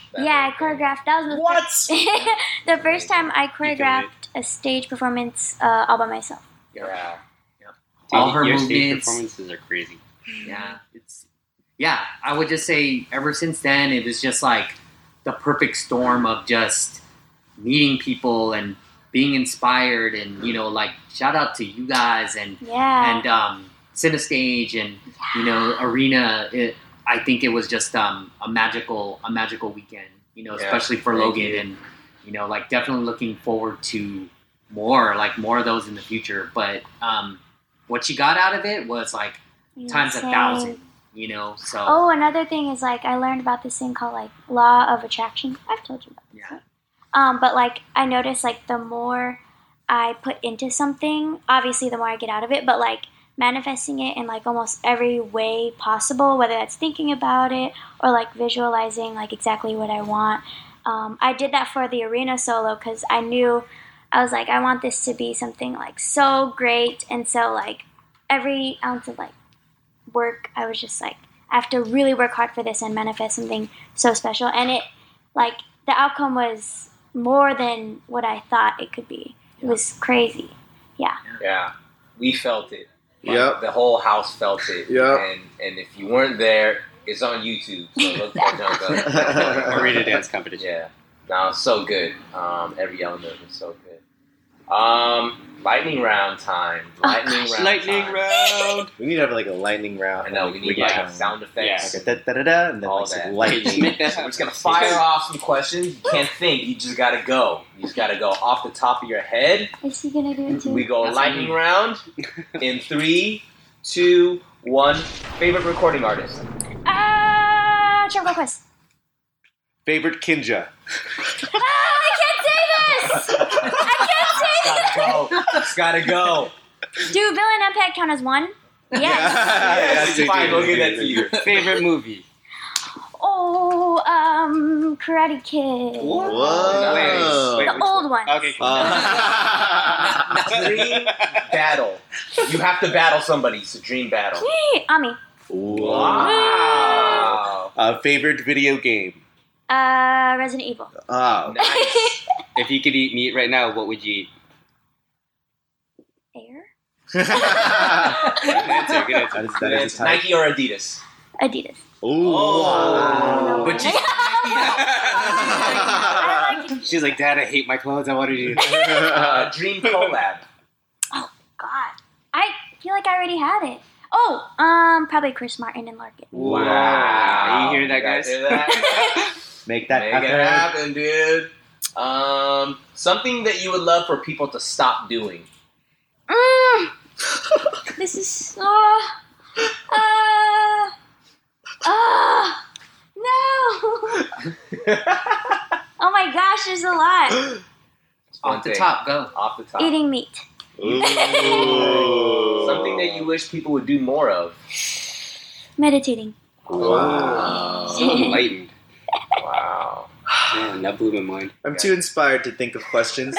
That yeah, I whole thing. choreographed. That was the What? First, the first time I choreographed a stage performance uh, all by myself. Yeah. Dude, All her your stage movements. performances are crazy. Yeah, it's yeah. I would just say ever since then, it was just like the perfect storm of just meeting people and being inspired, and you know, like shout out to you guys and Yeah. and um, Cinestage and you know Arena. It, I think it was just um, a magical a magical weekend. You know, Yeah, especially for thank Logan, you. and you know, like definitely looking forward to more, like more of those in the future. But um, what she got out of it was like times a Insane. thousand. You know, so Oh, another thing is like I learned about this thing called like law of attraction. I've told you about this. Yeah. right? Um, but like I noticed like the more I put into something, obviously the more I get out of it. But like manifesting it in like almost every way possible, whether that's thinking about it or like visualizing like exactly what I want. Um, I did that for the Arena solo because I knew I was like I want this to be something like so great, and so like every ounce of like work, I was just like, I have to really work hard for this and manifest something so special. And it, like, the outcome was more than what I thought it could be. It was crazy. Yeah. Yeah, we felt it. Like, Yep. the whole house felt it. Yep. And and if you weren't there, it's on YouTube. So look for Junko. Arena dance competition. Yeah, no, so good. Um, every element was so good. Um, lightning round time. Lightning round. Lightning time. round. We need to have like a lightning round. I know like, we need like, like um, sound effects. like a da da da da, and then All like some that. lightning. Make that We're just gonna fire off some questions. You can't think. You just gotta go. You just gotta go off the top of your head. Is he gonna do it too? We go That's lightning me. round in three, two, one. Favorite recording artist. Ah, Triple Quest. Favorite Kinja. Ah, I can't say this! I can't say Gotta go. Just gotta go. this! Do Villain Impact count as one? Yes. Yes, they fine. do, We'll they give do, that to they you. Favorite movie. Oh, um, Karate Kid. Whoa. Wait, wait, The which old one. Okay, cool. Uh, Dream battle. You have to battle somebody. It's a dream battle. Yee, Ami. Wow. uh, favorite video game. Uh, Resident Evil. Oh. Nice. If you could eat meat right now, what would you eat? Air? Good answer. Good answer. That is, that is It's a type. Nike or Adidas? Adidas. Ooh. Oh. But you- I like it. She's like, Dad, I hate my clothes. I want to do. Uh, dream collab. God, I feel like I already had it. Oh, um, probably Chris Martin and Larkin. Wow. You hear that, You guys guys? hear that? Make that Make happen. it happen, dude. Um, something that you would love for people to stop doing. Mm. This is uh, uh, uh, no. Oh my gosh, there's a lot. One off the thing. top, go. Off the top. Eating meat. Ooh. Something that you wish people would do more of. Meditating. Wow. So enlightened. Wow. Man, that blew my mind. I'm too inspired to think of questions.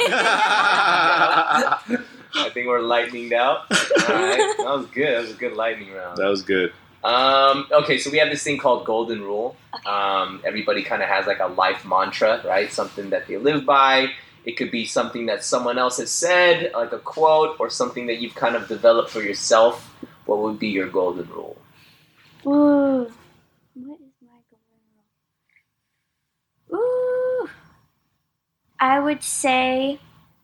I think we're lightninged out. All right. That was good. That was a good lightning round. That was good. Um, okay, so we have this thing called Golden Rule. Um, everybody kind of has like a life mantra, right? Something that they live by. It could be something that someone else has said, like a quote, or something that you've kind of developed for yourself. What would be your golden rule? Ooh. What is my golden rule? Ooh. I would say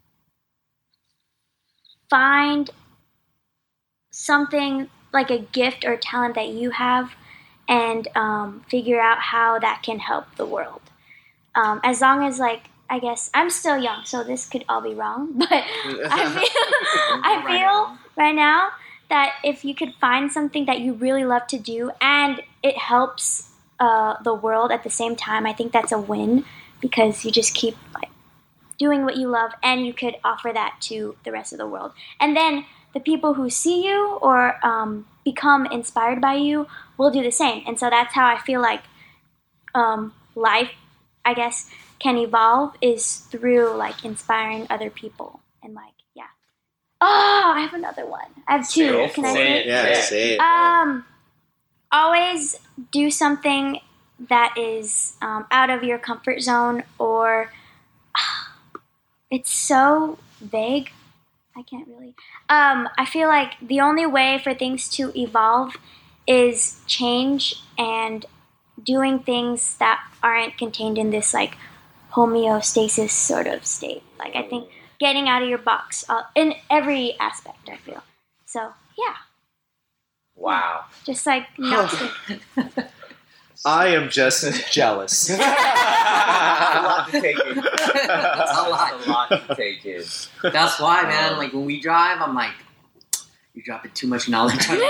find something like a gift or talent that you have and um, figure out how that can help the world. Um, as long as, like, I guess I'm still young, so this could all be wrong, but I feel, I feel right now that if you could find something that you really love to do and it helps uh, the world at the same time, I think that's a win because you just keep like doing what you love and you could offer that to the rest of the world. And then the people who see you or um, become inspired by you will do the same. And so that's how I feel like um, life, I guess, can evolve is through like inspiring other people and like yeah. Oh, I have another one. I have two. Say it. Can I Say say it. it? Yeah, Yeah. say it. Um, always do something that is um, out of your comfort zone, or it's so vague. I can't really. Um, I feel like the only way for things to evolve is change and doing things that aren't contained in this like homeostasis sort of state. Like I think getting out of your box uh, in every aspect. I feel so. Yeah. Wow. Just like not to. I am just jealous. That's a lot to take in. That's a lot. That's a lot to take in. That's why, man. Like when we drive, I'm like, you're dropping too much knowledge on me.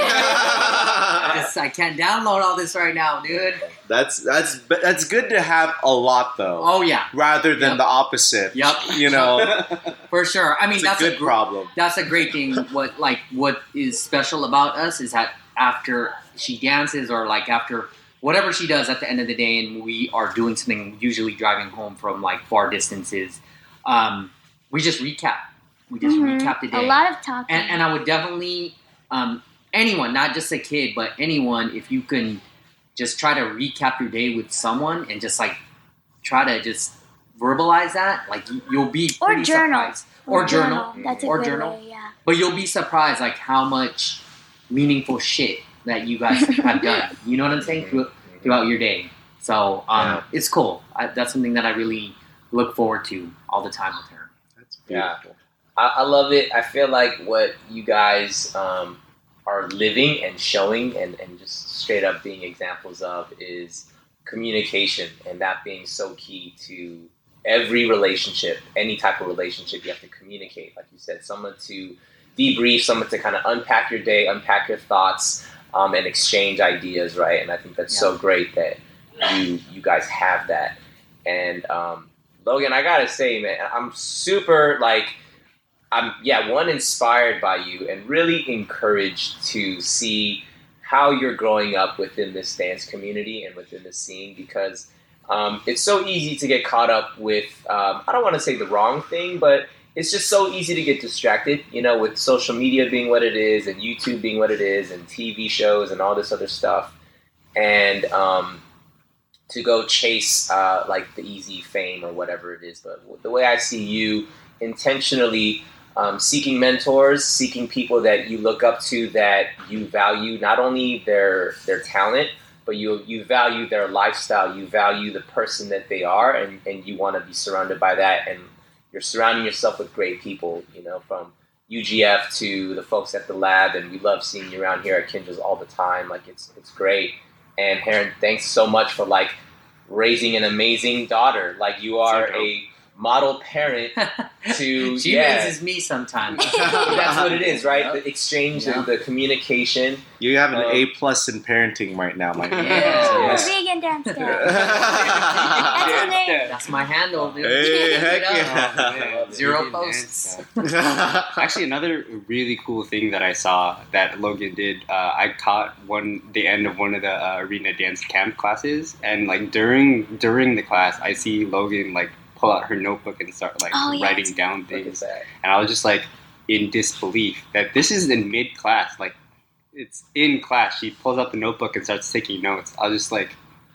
I, just, I can't download all this right now, dude. That's that's that's good to have a lot though. Oh yeah. Rather than Yep. the opposite. Yep. You know, For sure. I mean, it's that's a good gr- problem. That's a great thing. What like what is special about us is that after she dances or like after whatever she does at the end of the day, and we are doing something, usually driving home from like far distances, um, we just recap. We just Mhm. recap the day. A lot of talking. And, and I would definitely, um, anyone, not just a kid, but anyone, if you can just try to recap your day with someone and just like try to just verbalize that, like you- you'll be Or pretty journal. surprised. Or, journal. That's a Or good journal. way, yeah. But you'll be surprised like how much meaningful shit that you guys have done. You know what I'm saying? Through- Throughout your day. So um, Yeah. it's cool. I, that's something that I really look forward to all the time with her. That's Yeah. beautiful. I, I love it. I feel like what you guys um, are living and showing and, and just straight up being examples of is communication, and that being so key to every relationship, any type of relationship. You have to communicate, like you said, someone to debrief, someone to kind of unpack your day, unpack your thoughts, um, and exchange ideas, right? And I think that's so great that you you guys have that. And um, Logan, I gotta say, man, I'm super like. I'm yeah, one inspired by you and really encouraged to see how you're growing up within this dance community and within the scene, because um, it's so easy to get caught up with um, I don't want to say the wrong thing, but it's just so easy to get distracted, you know, with social media being what it is and YouTube being what it is and T V shows and all this other stuff, and um, to go chase uh, like the easy fame or whatever it is. But the way I see you intentionally Um, seeking mentors, seeking people that you look up to, that you value not only their their talent, but you you value their lifestyle, you value the person that they are, and, and you want to be surrounded by that, and you're surrounding yourself with great people, you know, from U G F to the folks at the lab, and we love seeing you around here at Kinja's all the time. Like it's it's great. And Heron, thanks so much for like raising an amazing daughter. Like you are So dope. a model parent to She yeah. raises me sometimes. That's what it is, right? Yep. The exchange, Yeah. the, the communication. You have an Um, A plus in parenting right now, my friend. Yeah. Oh, Yes. vegan dance dad. That's his name. That's my handle, dude. Hey, heck Check it out. yeah. Zero Vegan posts. dance stuff. Actually, another really cool thing that I saw that Logan did, uh, I caught one the end of one of the uh, arena dance camp classes, and like during during the class, I see Logan like pull out her notebook and start like Oh, yeah. writing down Look at things, that. and I was just like in disbelief that this is in mid class, like it's in class. She pulls out the notebook and starts taking notes. I was just like,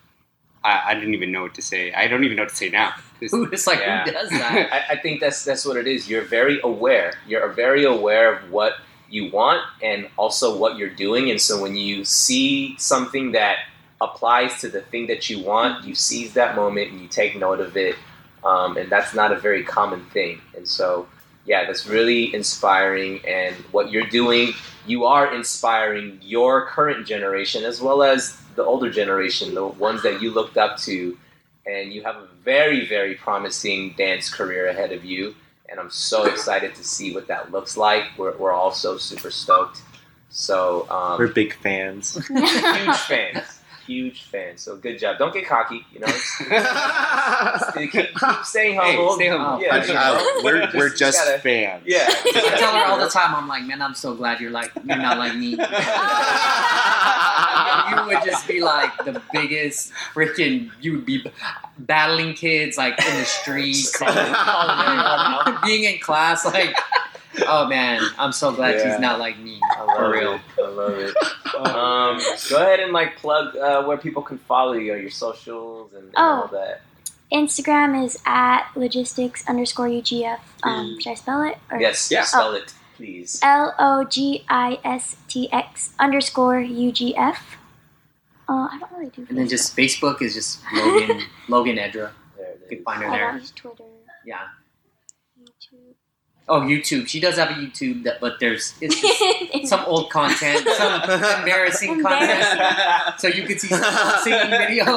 I, I didn't even know what to say. I don't even know what to say now. This- Who it's like Yeah. who does that? I, I think that's that's what it is. You're very aware. You're very aware of what you want and also what you're doing. And so when you see something that applies to the thing that you want, you seize that moment and you take note of it. Um, and that's not a very common thing. And so, yeah, that's really inspiring. And what you're doing, you are inspiring your current generation as well as the older generation, the ones that you looked up to. And you have a very, very promising dance career ahead of you. And I'm so excited to see what that looks like. We're, we're all so super stoked. So, um, We're big fans. huge fans. Huge fans. So good job. Don't get cocky, you know. keep, keep staying humble. Hey, stay humble. Yeah, I- you know, I- we're just- we're you just gotta- fans. Yeah. I tell her all the time, I'm like, man, I'm so glad you're like you're not like me. You would just be like the biggest freaking. You would be battling kids like in the streets, and being in class. Like, oh man, I'm so glad Yeah. she's not like me I love for real. it. I love it. Um, go ahead and like plug uh, where people can follow you, or your socials and, and Oh. all that. Instagram is at logistics underscore U G F. Um, should I spell it? Or? Yes, Yeah. spell Oh. it, please. L O G I S T X underscore U G F. Uh, I don't really do. And then just Facebook is just Logan Logan Edra. There it You can is. find her I don't there. use Twitter, Yeah. YouTube. Oh, YouTube. She does have a YouTube, that, but there's it's just some old content, some embarrassing content. So you could see some singing videos.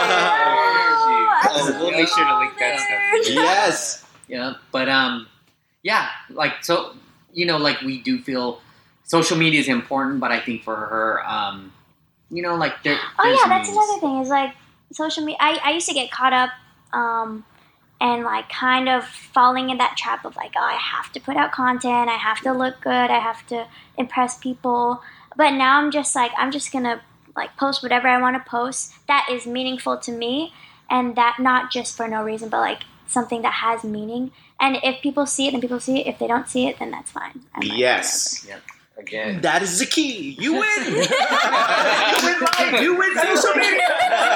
Oh, Oh, I'm we'll so make sure to link that there. stuff. Yes. Yeah, but um, yeah, like so, you know, like we do feel social media is important, but I think for her, um, you know, like there. Oh there's yeah, that's means. another thing. Is like social media. I, I used to get caught up, um, and like kind of falling in that trap of like, oh, I have to put out content. I have to look good. I have to impress people. But now I'm just like, I'm just gonna like post whatever I want to post that is meaningful to me, and that not just for no reason, but like something that has meaning. And if people see it, then people see it. If they don't see it, then that's fine. I'm like, Yes. Again. That is the key. You win. You win life. You win social media.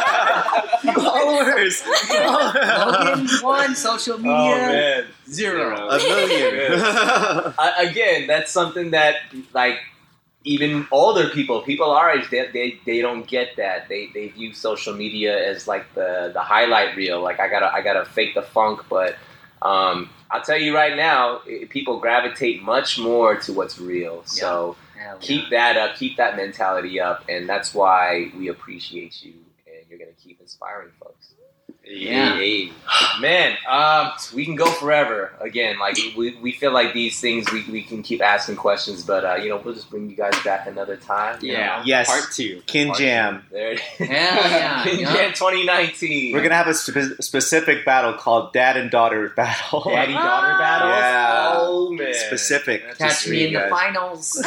Followers. Logan one social media Oh man, zero. A million. uh, again, that's something that like even older people, people our age, they, they they don't get that. They they view social media as like the the highlight reel. Like I gotta I gotta fake the funk, but um, I'll tell you right now, it, people gravitate much more to what's real. So Hell keep yeah. that up, keep that mentality up, and that's why we appreciate you, and you're gonna keep inspiring folks. Yeah. Hey, Man, um, we can go forever. Again, like we, we feel like these things we, we can keep asking questions, but uh, you know we'll just bring you guys back another time. you yeah. know? Yes. Part two. Kin Part Jam. two. There it is. Hell yeah. Kin yeah. Jam twenty nineteen. We're gonna have a spe- specific battle called Dad and Daughter Battle. daddy daughter Oh. battles. Yeah. Oh man, Specific. That's Catch Just me you in the guys. finals.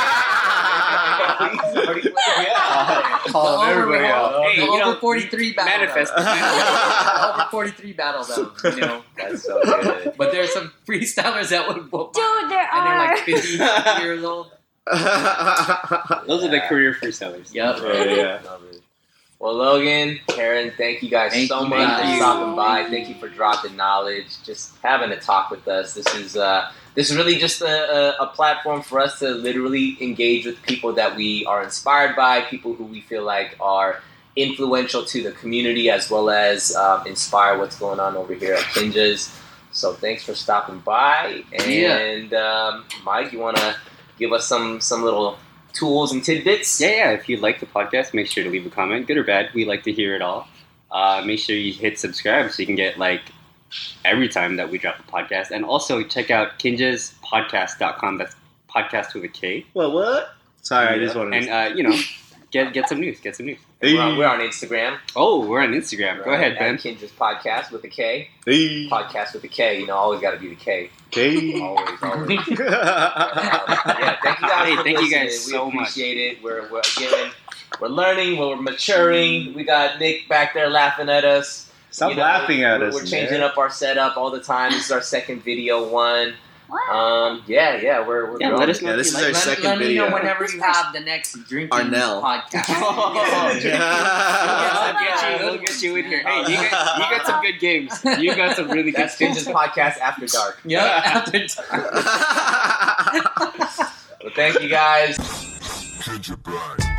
Yeah. Calling everybody out. Hey, Hey, the you over know, forty-three battle. manifest. though. The over forty-three battle, though. You know, That's so good. but there's some freestylers that would whoop. Dude, there and they're are. like fifty years old. Those are the career freestylers. Yep. Yeah, yeah. Love it. Well, Logan, Karen, thank you guys Thank so you much guys. for stopping by. Thank you for dropping knowledge, just having a talk with us. This is uh, this is really just a, a, a platform for us to literally engage with people that we are inspired by, people who we feel like are influential to the community, as well as um, inspire what's going on over here at Kinja's. So thanks for stopping by. And um, Mike, you want to give us some some little tools and tidbits? Yeah, yeah. If you like the podcast, make sure to leave a comment, good or bad. We like to hear it all. Uh, make sure you hit subscribe so you can get like every time that we drop a podcast. And also check out kinjas podcast dot com. That's podcast with a K. What? What? Sorry, I just wanted And to. uh, you know, get get some news. Get some news. We're on, we're on Instagram. Oh, we're on Instagram. Go ahead, Ben. Kinja's podcast with a K. Hey. Podcast with a K. You know, always got to be the K. Okay. Always, always. Um, yeah, thank you guys. Hey, for thank you listening. guys we so much. appreciate it. We're, we're again, we're learning. We're maturing. We got Nick back there laughing at us. Stop You know, laughing at we're, us. We're changing man. up our setup all the time. This is our second video one. What? Um, yeah, yeah, we're, we're Yeah, growing. let us know. Yeah, if this you is like our Let, second let me video. know whenever you have the next drinking Arnell. podcast. Oh, yeah. We'll get you. We'll get you in here. Hey, you got, you got some good games. You got some really good That's Kinja's games. podcast after dark. Yep. After dark. Well, thank you guys. Kinja Bang.